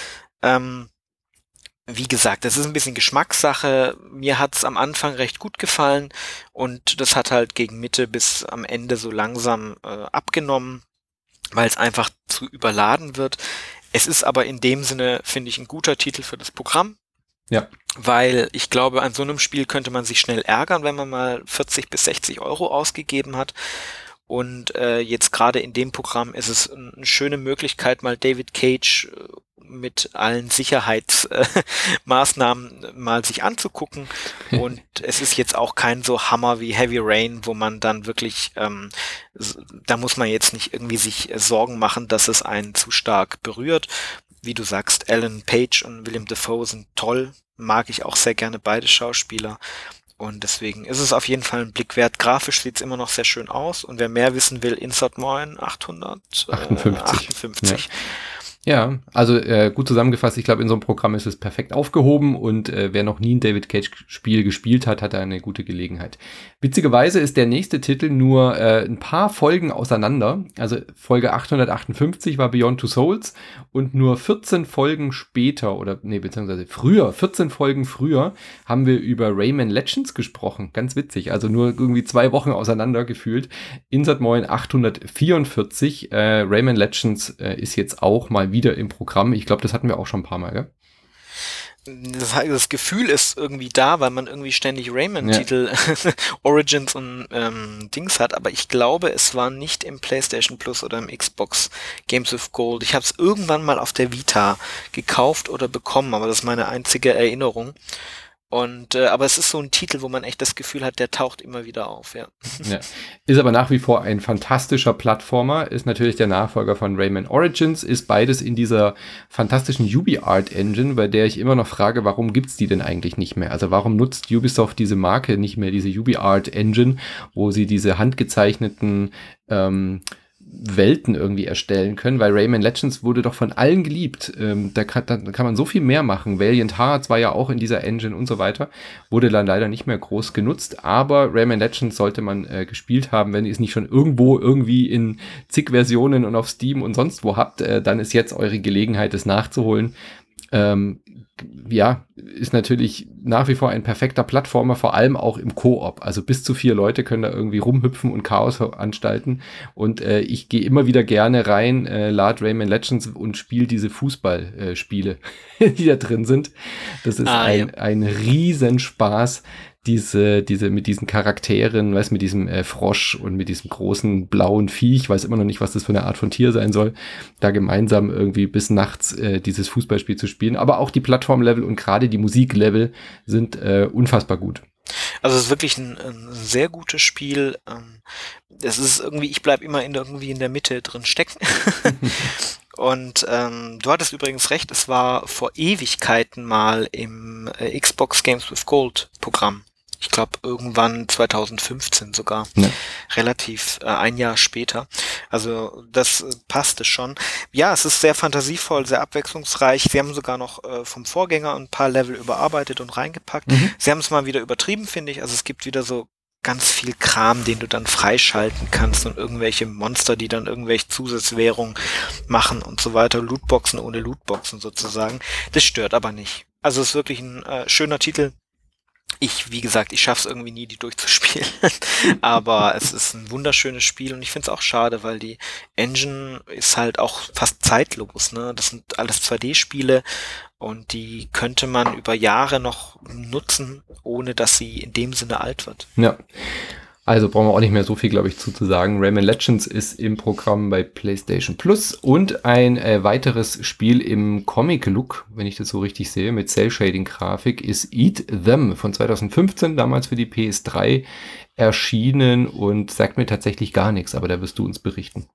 Wie gesagt, das ist ein bisschen Geschmackssache. Mir hat's am Anfang recht gut gefallen und das hat halt gegen Mitte bis am Ende so langsam abgenommen, weil es einfach zu überladen wird. Es ist aber in dem Sinne, finde ich, ein guter Titel für das Programm. Ja. Weil ich glaube, an so einem Spiel könnte man sich schnell ärgern, wenn man mal 40 bis 60 € ausgegeben hat. Und jetzt gerade in dem Programm ist es eine schöne Möglichkeit, mal David Cage mit allen Sicherheitsmaßnahmen mal sich anzugucken. Und es ist jetzt auch kein so Hammer wie Heavy Rain, wo man dann wirklich, da muss man jetzt nicht irgendwie sich Sorgen machen, dass es einen zu stark berührt. Wie du sagst, Alan Page und Willem Dafoe sind toll. Mag ich auch sehr gerne beide Schauspieler. Und deswegen ist es auf jeden Fall ein Blick wert. Grafisch sieht es immer noch sehr schön aus. Und wer mehr wissen will, Insert Moin 858. Ja, also gut zusammengefasst, ich glaube, in so einem Programm ist es perfekt aufgehoben und wer noch nie ein David Cage-Spiel gespielt hat, hat da eine gute Gelegenheit. Witzigerweise ist der nächste Titel nur ein paar Folgen auseinander. Also Folge 858 war Beyond Two Souls und nur 14 Folgen später, beziehungsweise 14 Folgen früher, haben wir über Rayman Legends gesprochen. Ganz witzig, also nur irgendwie 2 Wochen auseinander gefühlt. Insert Moin 844, Rayman Legends ist jetzt auch mal wieder im Programm. Ich glaube, das hatten wir auch schon ein paar Mal, gell? Das Gefühl ist irgendwie da, weil man irgendwie ständig Rayman-Titel Origins und Dings hat, aber ich glaube, es war nicht im PlayStation Plus oder im Xbox Games with Gold. Ich habe es irgendwann mal auf der Vita gekauft oder bekommen, aber das ist meine einzige Erinnerung. Und aber es ist so ein Titel, wo man echt das Gefühl hat, der taucht immer wieder auf, ja. Ist aber nach wie vor ein fantastischer Plattformer, ist natürlich der Nachfolger von Rayman Origins, ist beides in dieser fantastischen UbiArt Engine, bei der ich immer noch frage, warum gibt's die denn eigentlich nicht mehr? Also warum nutzt Ubisoft diese Marke nicht mehr, diese UbiArt Engine, wo sie diese handgezeichneten Welten irgendwie erstellen können, weil Rayman Legends wurde doch von allen geliebt. Da kann man so viel mehr machen. Valiant Hearts war ja auch in dieser Engine und so weiter. Wurde dann leider nicht mehr groß genutzt, aber Rayman Legends sollte man gespielt haben, wenn ihr es nicht schon irgendwo irgendwie in zig Versionen und auf Steam und sonst wo habt, dann ist jetzt eure Gelegenheit, es nachzuholen. Ist natürlich nach wie vor ein perfekter Plattformer, vor allem auch im Koop. Also bis zu 4 Leute können da irgendwie rumhüpfen und Chaos veranstalten. Und ich gehe immer wieder gerne rein, lade Rayman Legends und spiele diese Fußballspiele, die da drin sind. Das ist ein Riesenspaß. Diese mit diesen Charakteren, mit diesem Frosch und mit diesem großen blauen Viech, weiß immer noch nicht, was das für eine Art von Tier sein soll, da gemeinsam irgendwie bis nachts dieses Fußballspiel zu spielen. Aber auch die Plattformlevel und gerade die Musiklevel sind unfassbar gut. Also es ist wirklich ein sehr gutes Spiel. Es ist irgendwie, ich bleib immer irgendwie in der Mitte drin stecken. Und du hattest übrigens recht, es war vor Ewigkeiten mal im Xbox Games with Gold Programm. Ich glaube irgendwann 2015 sogar, relativ ein Jahr später. Also das passte schon. Ja, es ist sehr fantasievoll, sehr abwechslungsreich. Sie haben sogar noch vom Vorgänger ein paar Level überarbeitet und reingepackt. Sie haben es mal wieder übertrieben, finde ich. Also es gibt wieder so ganz viel Kram, den du dann freischalten kannst und irgendwelche Monster, die dann irgendwelche Zusatzwährungen machen und so weiter. Lootboxen ohne Lootboxen sozusagen. Das stört aber nicht. Also es ist wirklich ein schöner Titel. Wie gesagt, ich schaff's irgendwie nie, die durchzuspielen. Aber es ist ein wunderschönes Spiel und ich find's auch schade, weil die Engine ist halt auch fast zeitlos, ne? Das sind alles 2D-Spiele und die könnte man über Jahre noch nutzen, ohne dass sie in dem Sinne alt wird. Ja. Also brauchen wir auch nicht mehr so viel, glaube ich, zu sagen. Rayman Legends ist im Programm bei PlayStation Plus und ein weiteres Spiel im Comic-Look, wenn ich das so richtig sehe, mit Cell-Shading-Grafik, ist Eat Them von 2015, damals für die PS3 erschienen und sagt mir tatsächlich gar nichts, aber da wirst du uns berichten.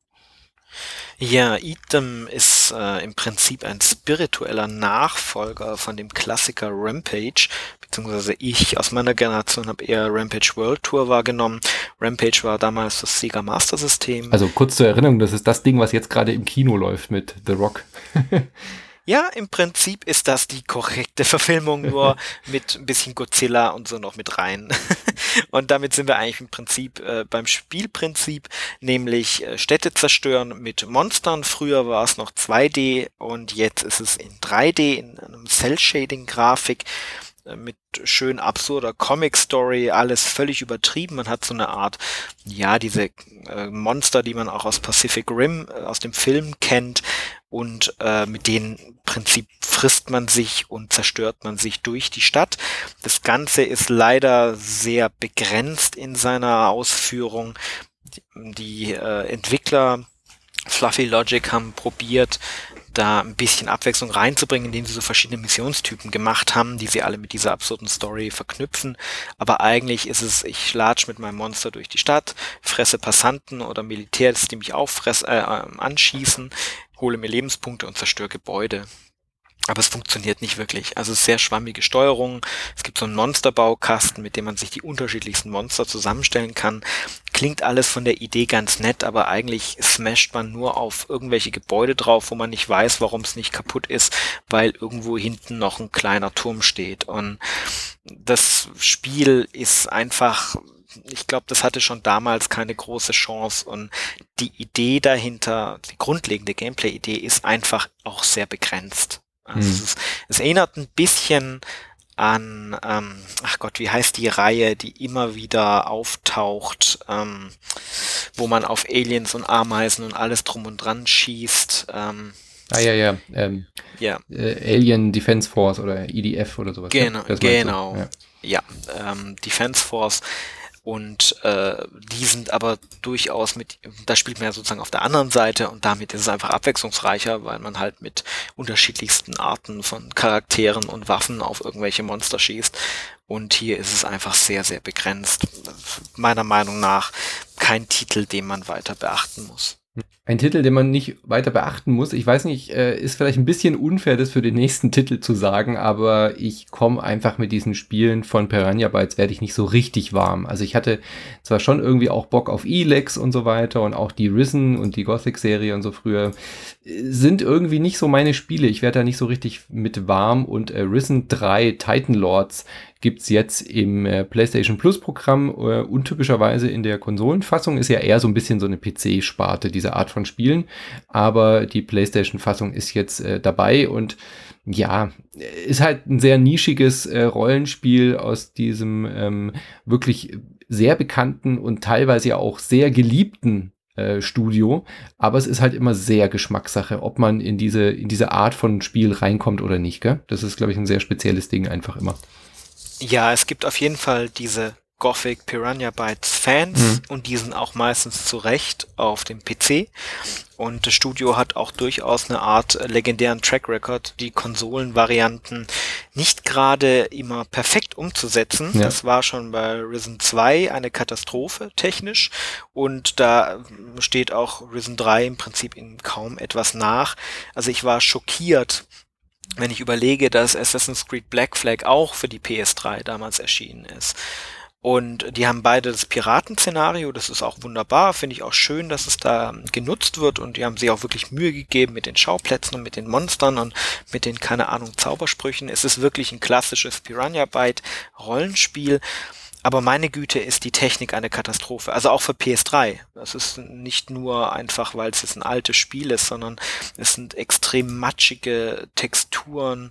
Ja, Eat Them ist im Prinzip ein spiritueller Nachfolger von dem Klassiker Rampage, beziehungsweise ich aus meiner Generation habe eher Rampage World Tour wahrgenommen. Rampage war damals das Sega Master System. Also kurz zur Erinnerung, das ist das Ding, was jetzt gerade im Kino läuft mit The Rock. Ja, im Prinzip ist das die korrekte Verfilmung, nur mit ein bisschen Godzilla und so noch mit rein. Und damit sind wir eigentlich im Prinzip beim Spielprinzip, nämlich Städte zerstören mit Monstern. Früher war es noch 2D und jetzt ist es in 3D, in einem Cell-Shading-Grafik mit schön absurder Comic-Story, alles völlig übertrieben. Man hat so eine Art, diese Monster, die man auch aus Pacific Rim, aus dem Film kennt, und mit denen im Prinzip frisst man sich und zerstört man sich durch die Stadt. Das Ganze ist leider sehr begrenzt in seiner Ausführung. Die Entwickler Fluffy Logic haben probiert, da ein bisschen Abwechslung reinzubringen, indem sie so verschiedene Missionstypen gemacht haben, die sie alle mit dieser absurden Story verknüpfen. Aber eigentlich ist es, ich latsch mit meinem Monster durch die Stadt, fresse Passanten oder Militärs, die mich anschießen, hole mir Lebenspunkte und zerstöre Gebäude. Aber es funktioniert nicht wirklich. Also es ist sehr schwammige Steuerung. Es gibt so einen Monsterbaukasten, mit dem man sich die unterschiedlichsten Monster zusammenstellen kann. Klingt alles von der Idee ganz nett, aber eigentlich smasht man nur auf irgendwelche Gebäude drauf, wo man nicht weiß, warum es nicht kaputt ist, weil irgendwo hinten noch ein kleiner Turm steht. Und das Spiel ist einfach, ich glaube, das hatte schon damals keine große Chance, und die Idee dahinter, die grundlegende Gameplay-Idee ist einfach auch sehr begrenzt. Also es erinnert ein bisschen an, ach Gott, wie heißt die Reihe, die immer wieder auftaucht, wo man auf Aliens und Ameisen und alles drum und dran schießt. Ja. Alien Defense Force oder EDF oder sowas. Genau, ne? genau. Ja, Defense Force. Und die sind aber durchaus da spielt man ja sozusagen auf der anderen Seite, und damit ist es einfach abwechslungsreicher, weil man halt mit unterschiedlichsten Arten von Charakteren und Waffen auf irgendwelche Monster schießt. Und hier ist es einfach sehr, sehr begrenzt. Meiner Meinung nach kein Titel, den man weiter beachten muss. Ein Titel, den man nicht weiter beachten muss. Ich weiß nicht, ist vielleicht ein bisschen unfair, das für den nächsten Titel zu sagen, aber ich komme einfach mit diesen Spielen von Piranha Bytes, werde ich nicht so richtig warm. Also ich hatte zwar schon irgendwie auch Bock auf Elex und so weiter, und auch die Risen und die Gothic-Serie und so früher, sind irgendwie nicht so meine Spiele. Ich werde da nicht so richtig mit warm, und Risen 3 Titan Lords gibt's jetzt im PlayStation Plus Programm, untypischerweise in der Konsolenfassung. Ist ja eher so ein bisschen so eine PC-Sparte, diese Art von Spielen, aber die PlayStation-Fassung ist jetzt dabei, und ja, ist halt ein sehr nischiges Rollenspiel aus diesem wirklich sehr bekannten und teilweise ja auch sehr geliebten Studio, aber es ist halt immer sehr Geschmackssache, ob man in diese Art von Spiel reinkommt oder nicht, gell? Das ist, glaube ich, ein sehr spezielles Ding einfach immer. Ja, es gibt auf jeden Fall diese Gothic Piranha Bytes Fans, und die sind auch meistens zu Recht auf dem PC. Und das Studio hat auch durchaus eine Art legendären Track Record, die Konsolenvarianten nicht gerade immer perfekt umzusetzen. Ja. Das war schon bei Risen 2 eine Katastrophe technisch, und da steht auch Risen 3 im Prinzip in kaum etwas nach. Also ich war schockiert, wenn ich überlege, dass Assassin's Creed Black Flag auch für die PS3 damals erschienen ist. Und die haben beide das Piratenszenario, das ist auch wunderbar, finde ich auch schön, dass es da genutzt wird, und die haben sich auch wirklich Mühe gegeben mit den Schauplätzen und mit den Monstern und mit den, keine Ahnung, Zaubersprüchen. Es ist wirklich ein klassisches Piranha Byte Rollenspiel. Aber meine Güte, ist die Technik eine Katastrophe. Also auch für PS3. Das ist nicht nur einfach, weil es jetzt ein altes Spiel ist, sondern es sind extrem matschige Texturen,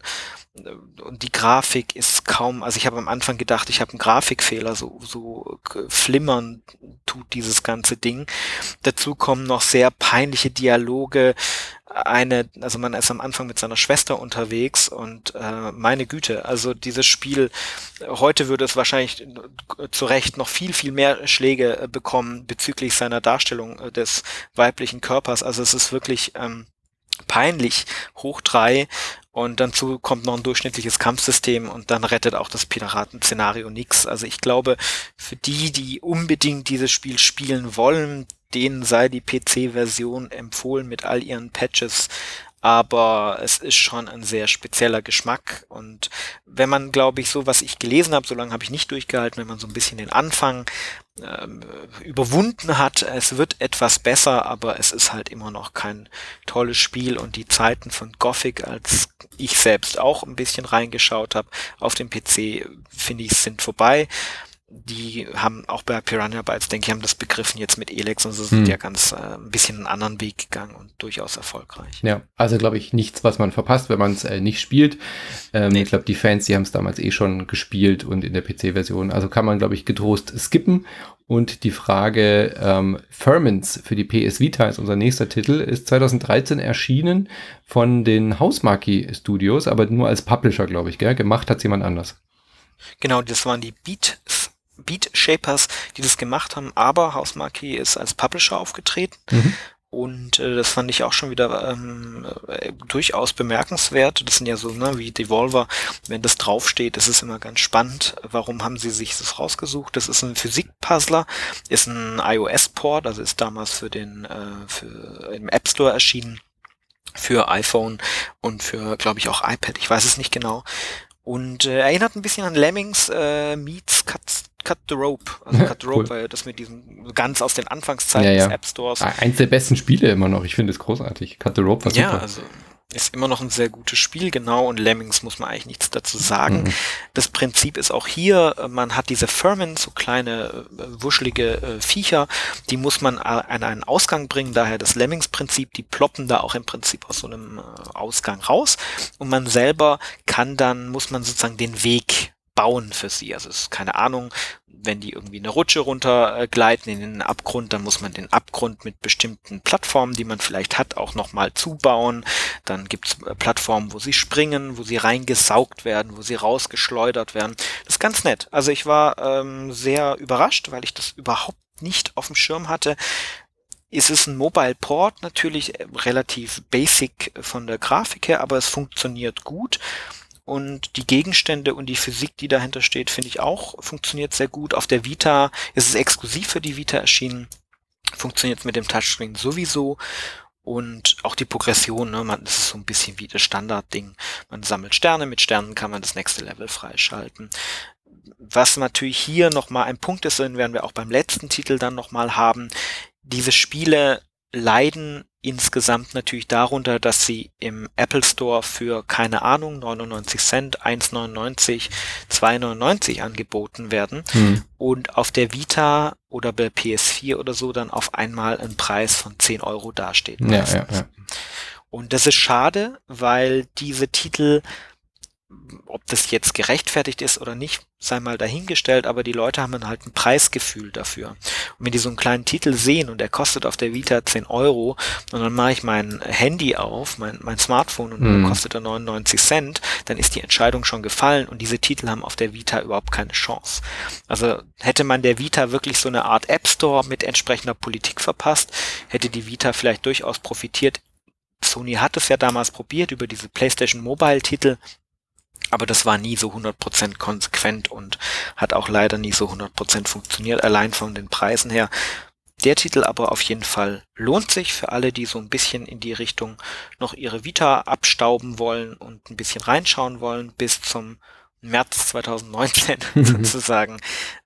und die Grafik ist kaum, also ich habe am Anfang gedacht, ich habe einen Grafikfehler, so flimmern tut dieses ganze Ding. Dazu kommen noch sehr peinliche Dialoge. Also man ist am Anfang mit seiner Schwester unterwegs, und meine Güte, also dieses Spiel, heute würde es wahrscheinlich zu Recht noch viel, viel mehr Schläge bekommen bezüglich seiner Darstellung des weiblichen Körpers. Also es ist wirklich peinlich hoch 3, und dazu kommt noch ein durchschnittliches Kampfsystem, und dann rettet auch das Piratenszenario nix. Also ich glaube, für die unbedingt dieses Spiel spielen wollen, denen sei die PC-Version empfohlen mit all ihren Patches, aber es ist schon ein sehr spezieller Geschmack, und wenn man, glaube ich, so, was ich gelesen habe, so lange habe ich nicht durchgehalten, wenn man so ein bisschen den Anfang überwunden hat, es wird etwas besser, aber es ist halt immer noch kein tolles Spiel, und die Zeiten von Gothic, als ich selbst auch ein bisschen reingeschaut habe auf dem PC, finde ich, sind vorbei. Die haben auch bei Piranha Bytes, denke ich, haben das begriffen jetzt mit Elex, und sie sind ja ganz ein bisschen einen anderen Weg gegangen und durchaus erfolgreich. Ja, also glaube ich nichts, was man verpasst, wenn man es nicht spielt. Nee. Ich glaube, die Fans, die haben es damals schon gespielt und in der PC-Version. Also kann man, glaube ich, getrost skippen. Und die Frage Ferments für die PS Vita ist unser nächster Titel, ist 2013 erschienen von den Housemarque Studios, aber nur als Publisher, glaube ich, gell? Gemacht hat es jemand anders. Genau, das waren die Beat Beat Shapers, die das gemacht haben, aber House Marquee ist als Publisher aufgetreten. Und das fand ich auch schon wieder durchaus bemerkenswert. Das sind ja so, ne, wie Devolver, wenn das draufsteht, das ist immer ganz spannend. Warum haben sie sich das rausgesucht? Das ist ein Physik-Puzzler, ist ein iOS-Port, also ist damals für im App Store erschienen, für iPhone und für, glaube ich, auch iPad, ich weiß es nicht genau. Und erinnert ein bisschen an Lemmings meets Cut the Rope. Also Cut the Rope, Cool. weil das mit diesem ganz aus den Anfangszeiten des App Stores. Eins der besten Spiele immer noch. Ich finde es großartig. Cut the Rope war super. Ja, also ist immer noch ein sehr gutes Spiel, genau, und Lemmings muss man eigentlich nichts dazu sagen. Das Prinzip ist auch hier, man hat diese Vermin, so kleine, wuschelige Viecher, die muss man an einen Ausgang bringen, daher das Lemmings-Prinzip, die ploppen da auch im Prinzip aus so einem Ausgang raus und man selber muss man sozusagen den Weg bauen für sie. Also es ist keine Ahnung, wenn die irgendwie eine Rutsche runtergleiten in den Abgrund, dann muss man den Abgrund mit bestimmten Plattformen, die man vielleicht hat, auch nochmal zubauen. Dann gibt's Plattformen, wo sie springen, wo sie reingesaugt werden, wo sie rausgeschleudert werden. Das ist ganz nett. Also ich war sehr überrascht, weil ich das überhaupt nicht auf dem Schirm hatte. Es ist ein Mobile Port, natürlich relativ basic von der Grafik her, aber es funktioniert gut. Und die Gegenstände und die Physik, die dahinter steht, finde ich auch, funktioniert sehr gut. Auf der Vita ist es exklusiv für die Vita erschienen. Funktioniert mit dem Touchscreen sowieso. Und auch die Progression, ne, das ist so ein bisschen wie das Standardding. Man sammelt Sterne, mit Sternen kann man das nächste Level freischalten. Was natürlich hier nochmal ein Punkt ist, den werden wir auch beim letzten Titel dann nochmal haben. Diese Spiele leiden insgesamt natürlich darunter, dass sie im Apple Store für, keine Ahnung, 99 Cent, 1,99, 2,99 angeboten werden und auf der Vita oder bei PS4 oder so dann auf einmal ein Preis von 10 Euro dasteht. Ja. Und das ist schade, weil diese Titel, ob das jetzt gerechtfertigt ist oder nicht, sei mal dahingestellt, aber die Leute haben dann halt ein Preisgefühl dafür. Und wenn die so einen kleinen Titel sehen und der kostet auf der Vita 10 Euro und dann mache ich mein Handy auf, mein Smartphone und dann kostet er 99 Cent, dann ist die Entscheidung schon gefallen und diese Titel haben auf der Vita überhaupt keine Chance. Also hätte man der Vita wirklich so eine Art App Store mit entsprechender Politik verpasst, hätte die Vita vielleicht durchaus profitiert. Sony hat es ja damals probiert über diese PlayStation Mobile Titel, aber das war nie so 100% konsequent und hat auch leider nie so 100% funktioniert, allein von den Preisen her. Der Titel aber auf jeden Fall lohnt sich für alle, die so ein bisschen in die Richtung noch ihre Vita abstauben wollen und ein bisschen reinschauen wollen, bis zum März 2019 sozusagen.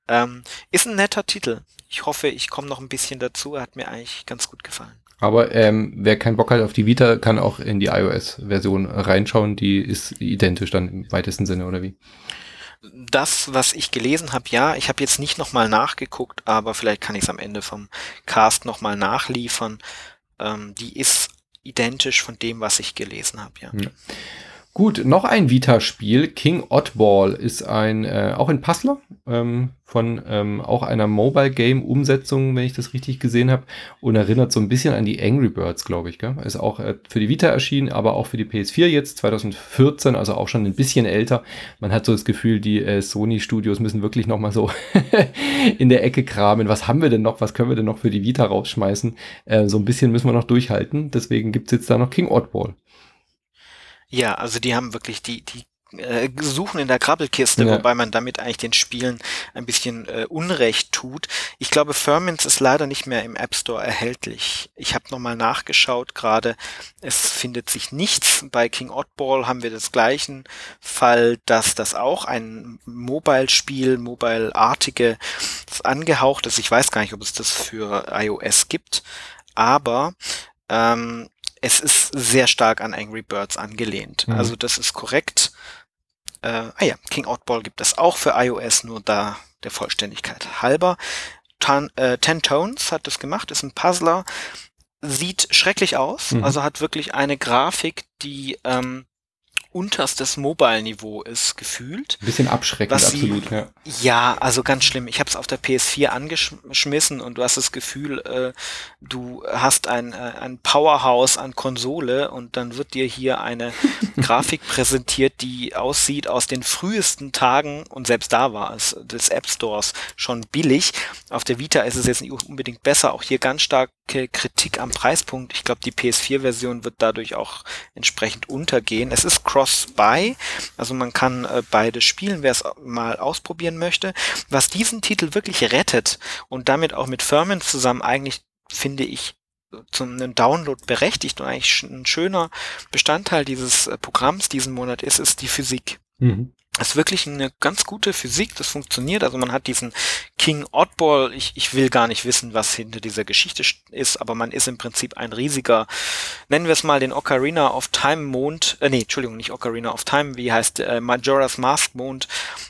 Ist ein netter Titel. Ich hoffe, ich komme noch ein bisschen dazu. Er hat mir eigentlich ganz gut gefallen. Aber wer keinen Bock hat auf die Vita, kann auch in die iOS-Version reinschauen. Die ist identisch dann im weitesten Sinne, oder wie? Das, was ich gelesen habe, ja. Ich habe jetzt nicht nochmal nachgeguckt, aber vielleicht kann ich es am Ende vom Cast nochmal nachliefern. Die ist identisch von dem, was ich gelesen habe, ja. Gut, noch ein Vita-Spiel. King Oddball ist auch ein Puzzler von auch einer Mobile-Game-Umsetzung, wenn ich das richtig gesehen habe, und erinnert so ein bisschen an die Angry Birds, glaube ich. Gell? Ist auch für die Vita erschienen, aber auch für die PS4 jetzt, 2014, also auch schon ein bisschen älter. Man hat so das Gefühl, die Sony-Studios müssen wirklich noch mal so in der Ecke kramen. Was haben wir denn noch? Was können wir denn noch für die Vita rausschmeißen? So ein bisschen müssen wir noch durchhalten. Deswegen gibt's jetzt da noch King Oddball. Ja, also die haben wirklich die suchen in der Krabbelkiste, Ja. wobei man damit eigentlich den Spielen ein bisschen Unrecht tut. Ich glaube, Firmins ist leider nicht mehr im App Store erhältlich. Ich habe nochmal nachgeschaut gerade. Es findet sich nichts. Bei King Oddball haben wir das gleichen Fall, dass das auch ein Mobile-Spiel, Mobile-artige angehaucht ist. Ich weiß gar nicht, ob es das für iOS gibt, aber es ist sehr stark an Angry Birds angelehnt. Also das ist korrekt. King Oddball gibt es auch für iOS, nur da der Vollständigkeit halber. 10 Tones hat das gemacht, ist ein Puzzler, sieht schrecklich aus, also hat wirklich eine Grafik, die unterstes Mobile-Niveau ist, gefühlt. Ein bisschen abschreckend, absolut, ja. Ja, also ganz schlimm. Ich habe es auf der PS4 angeschmissen und du hast das Gefühl, du hast ein Powerhouse an Konsole und dann wird dir hier eine Grafik präsentiert, die aussieht aus den frühesten Tagen, und selbst da war es des App Stores schon billig. Auf der Vita ist es jetzt nicht unbedingt besser. Auch hier ganz starke Kritik am Preispunkt. Ich glaube, die PS4-Version wird dadurch auch entsprechend untergehen. Es ist Cross-Buy, also man kann beide spielen, wer es mal ausprobieren möchte. Was diesen Titel wirklich rettet und damit auch mit Furman zusammen eigentlich, finde ich, zum Download berechtigt und eigentlich ein schöner Bestandteil dieses Programms diesen Monat ist die Physik. Mhm. Das ist wirklich eine ganz gute Physik, das funktioniert. Also man hat diesen King Oddball, ich will gar nicht wissen, was hinter dieser Geschichte ist, aber man ist im Prinzip ein riesiger, nennen wir es mal den Ocarina of Time Mond, Entschuldigung, nicht Ocarina of Time, wie heißt Majora's Mask Mond,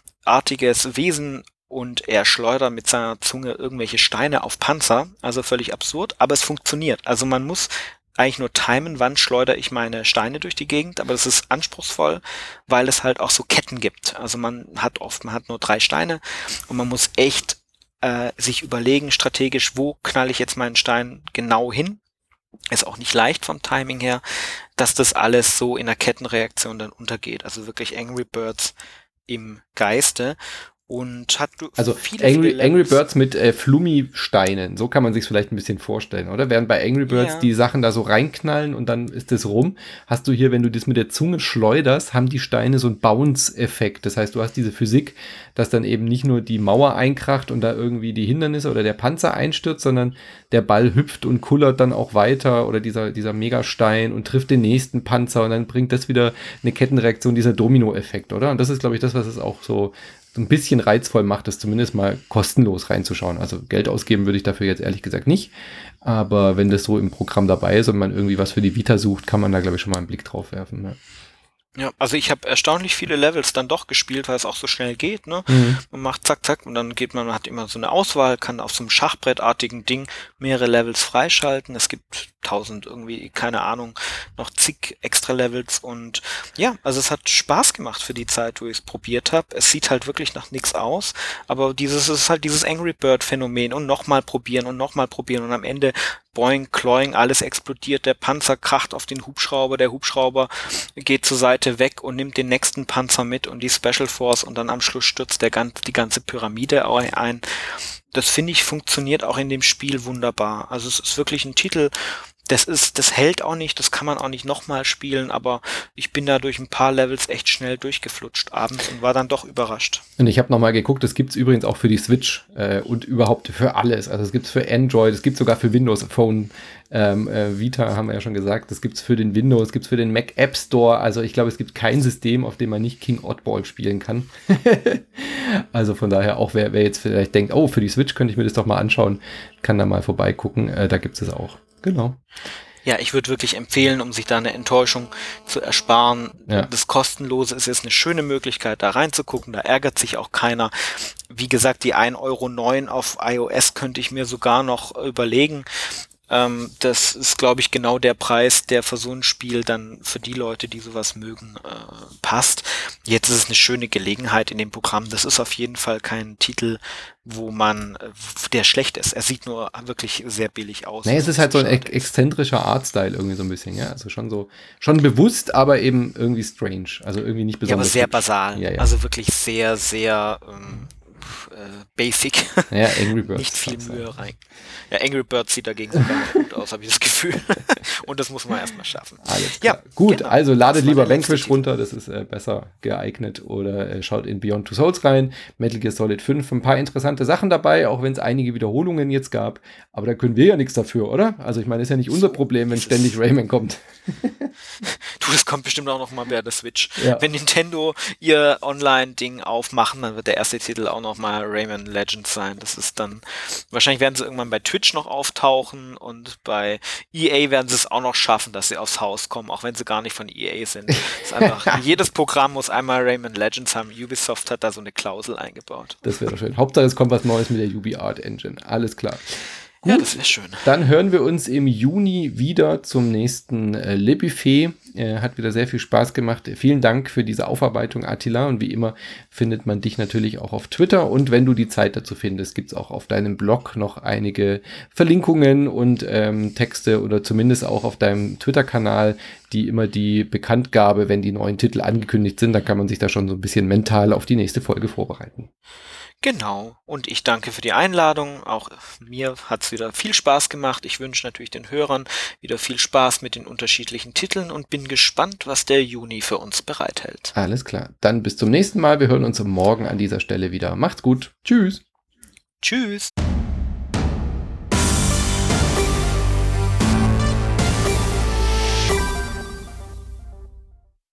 artiges Wesen, und er schleudert mit seiner Zunge irgendwelche Steine auf Panzer, also völlig absurd, aber es funktioniert. Also man muss eigentlich nur timen, wann schleudere ich meine Steine durch die Gegend, aber das ist anspruchsvoll, weil es halt auch so Ketten gibt. Also man hat nur 3 Steine und man muss echt sich überlegen, strategisch, wo knalle ich jetzt meinen Stein genau hin. Ist auch nicht leicht vom Timing her, dass das alles so in der Kettenreaktion dann untergeht. Also wirklich Angry Birds im Geiste. Und hat also viele Angry Birds mit Flummi-Steinen, so kann man sich vielleicht ein bisschen vorstellen, oder? Während bei Angry Birds die Sachen da so reinknallen und dann ist das rum, hast du hier, wenn du das mit der Zunge schleuderst, haben die Steine so einen Bounce-Effekt. Das heißt, du hast diese Physik, dass dann eben nicht nur die Mauer einkracht und da irgendwie die Hindernisse oder der Panzer einstürzt, sondern der Ball hüpft und kullert dann auch weiter oder dieser Megastein und trifft den nächsten Panzer und dann bringt das wieder eine Kettenreaktion, dieser Domino-Effekt, oder? Und das ist, glaube ich, das, was es auch so ein bisschen reizvoll macht, das zumindest mal kostenlos reinzuschauen. Also Geld ausgeben würde ich dafür jetzt ehrlich gesagt nicht. Aber wenn das so im Programm dabei ist und man irgendwie was für die Vita sucht, kann man da, glaube ich, schon mal einen Blick drauf werfen. Ja. Ja, also ich habe erstaunlich viele Levels dann doch gespielt, weil es auch so schnell geht, ne? Man macht zack, zack und dann man hat immer so eine Auswahl, kann auf so einem Schachbrettartigen Ding mehrere Levels freischalten. Es gibt 1000 irgendwie, keine Ahnung, noch zig extra Levels und ja, also es hat Spaß gemacht für die Zeit, wo ich es probiert habe. Es sieht halt wirklich nach nichts aus, aber es ist halt dieses Angry Bird Phänomen und nochmal probieren und am Ende boing, kloing, alles explodiert, der Panzer kracht auf den Hubschrauber, der Hubschrauber geht zur Seite weg und nimmt den nächsten Panzer mit und die Special Force und dann am Schluss stürzt die ganze Pyramide ein. Das finde ich funktioniert auch in dem Spiel wunderbar. Also es ist wirklich ein Titel, das hält auch nicht, das kann man auch nicht nochmal spielen, aber ich bin da durch ein paar Levels echt schnell durchgeflutscht abends und war dann doch überrascht. Und ich habe nochmal geguckt, das gibt es übrigens auch für die Switch und überhaupt für alles. Also es gibt es für Android, es gibt sogar für Windows Phone, Vita haben wir ja schon gesagt, das gibt es für den Windows, es gibt es für den Mac App Store. Also ich glaube, es gibt kein System, auf dem man nicht King Oddball spielen kann. Also von daher auch, wer jetzt vielleicht denkt, oh, für die Switch könnte ich mir das doch mal anschauen, kann da mal vorbeigucken, da gibt es auch. Genau. Ja, ich würde wirklich empfehlen, um sich da eine Enttäuschung zu ersparen. Ja. Das Kostenlose ist jetzt eine schöne Möglichkeit, da reinzugucken. Da ärgert sich auch keiner. Wie gesagt, die 1,09 € auf iOS könnte ich mir sogar noch überlegen. Das ist, glaube ich, genau der Preis, der für so ein Spiel dann für die Leute, die sowas mögen, passt. Jetzt ist es eine schöne Gelegenheit in dem Programm. Das ist auf jeden Fall kein Titel, der schlecht ist. Er sieht nur wirklich sehr billig aus. Nee, es ist halt so ein exzentrischer Artstyle irgendwie so ein bisschen, ja. Also schon bewusst, aber eben irgendwie strange. Also irgendwie nicht besonders. Ja, aber sehr basal. Ja. Also wirklich sehr, sehr basic. Ja, Angry Birds. Nicht viel Mühe rein. Ja, Angry Birds sieht dagegen sogar gut aus, habe ich das Gefühl. Und das muss man erstmal schaffen. Alles klar. Ja, gut, genau. Also ladet lieber Vanquish runter, das ist besser geeignet. Oder schaut in Beyond Two Souls rein. Metal Gear Solid 5, ein paar interessante Sachen dabei, auch wenn es einige Wiederholungen jetzt gab. Aber da können wir ja nichts dafür, oder? Also ich meine, ist ja nicht unser Problem, wenn ständig Rayman kommt. Du, das kommt bestimmt auch noch mal bei der Switch. Ja. Wenn Nintendo ihr Online-Ding aufmachen, dann wird der erste Titel auch noch mal Rayman Legends sein. Das ist dann, wahrscheinlich werden sie irgendwann bei Twitch noch auftauchen und bei EA werden sie es auch noch schaffen, dass sie aufs Haus kommen, auch wenn sie gar nicht von EA sind. Das ist einfach, jedes Programm muss einmal Rayman Legends haben. Ubisoft hat da so eine Klausel eingebaut. Das wäre doch schön. Hauptsache es kommt was Neues mit der UbiArt Engine. Alles klar. Gut, ja, das wäre schön. Dann hören wir uns im Juni wieder zum nächsten Le Buffet. Hat wieder sehr viel Spaß gemacht. Vielen Dank für diese Aufarbeitung, Attila. Und wie immer findet man dich natürlich auch auf Twitter. Und wenn du die Zeit dazu findest, gibt es auch auf deinem Blog noch einige Verlinkungen und Texte oder zumindest auch auf deinem Twitter-Kanal, die immer die Bekanntgabe, wenn die neuen Titel angekündigt sind. Da kann man sich da schon so ein bisschen mental auf die nächste Folge vorbereiten. Genau. Und ich danke für die Einladung. Auch mir hat es wieder viel Spaß gemacht. Ich wünsche natürlich den Hörern wieder viel Spaß mit den unterschiedlichen Titeln und bin gespannt, was der Juni für uns bereithält. Alles klar. Dann bis zum nächsten Mal. Wir hören uns morgen an dieser Stelle wieder. Macht's gut. Tschüss. Tschüss.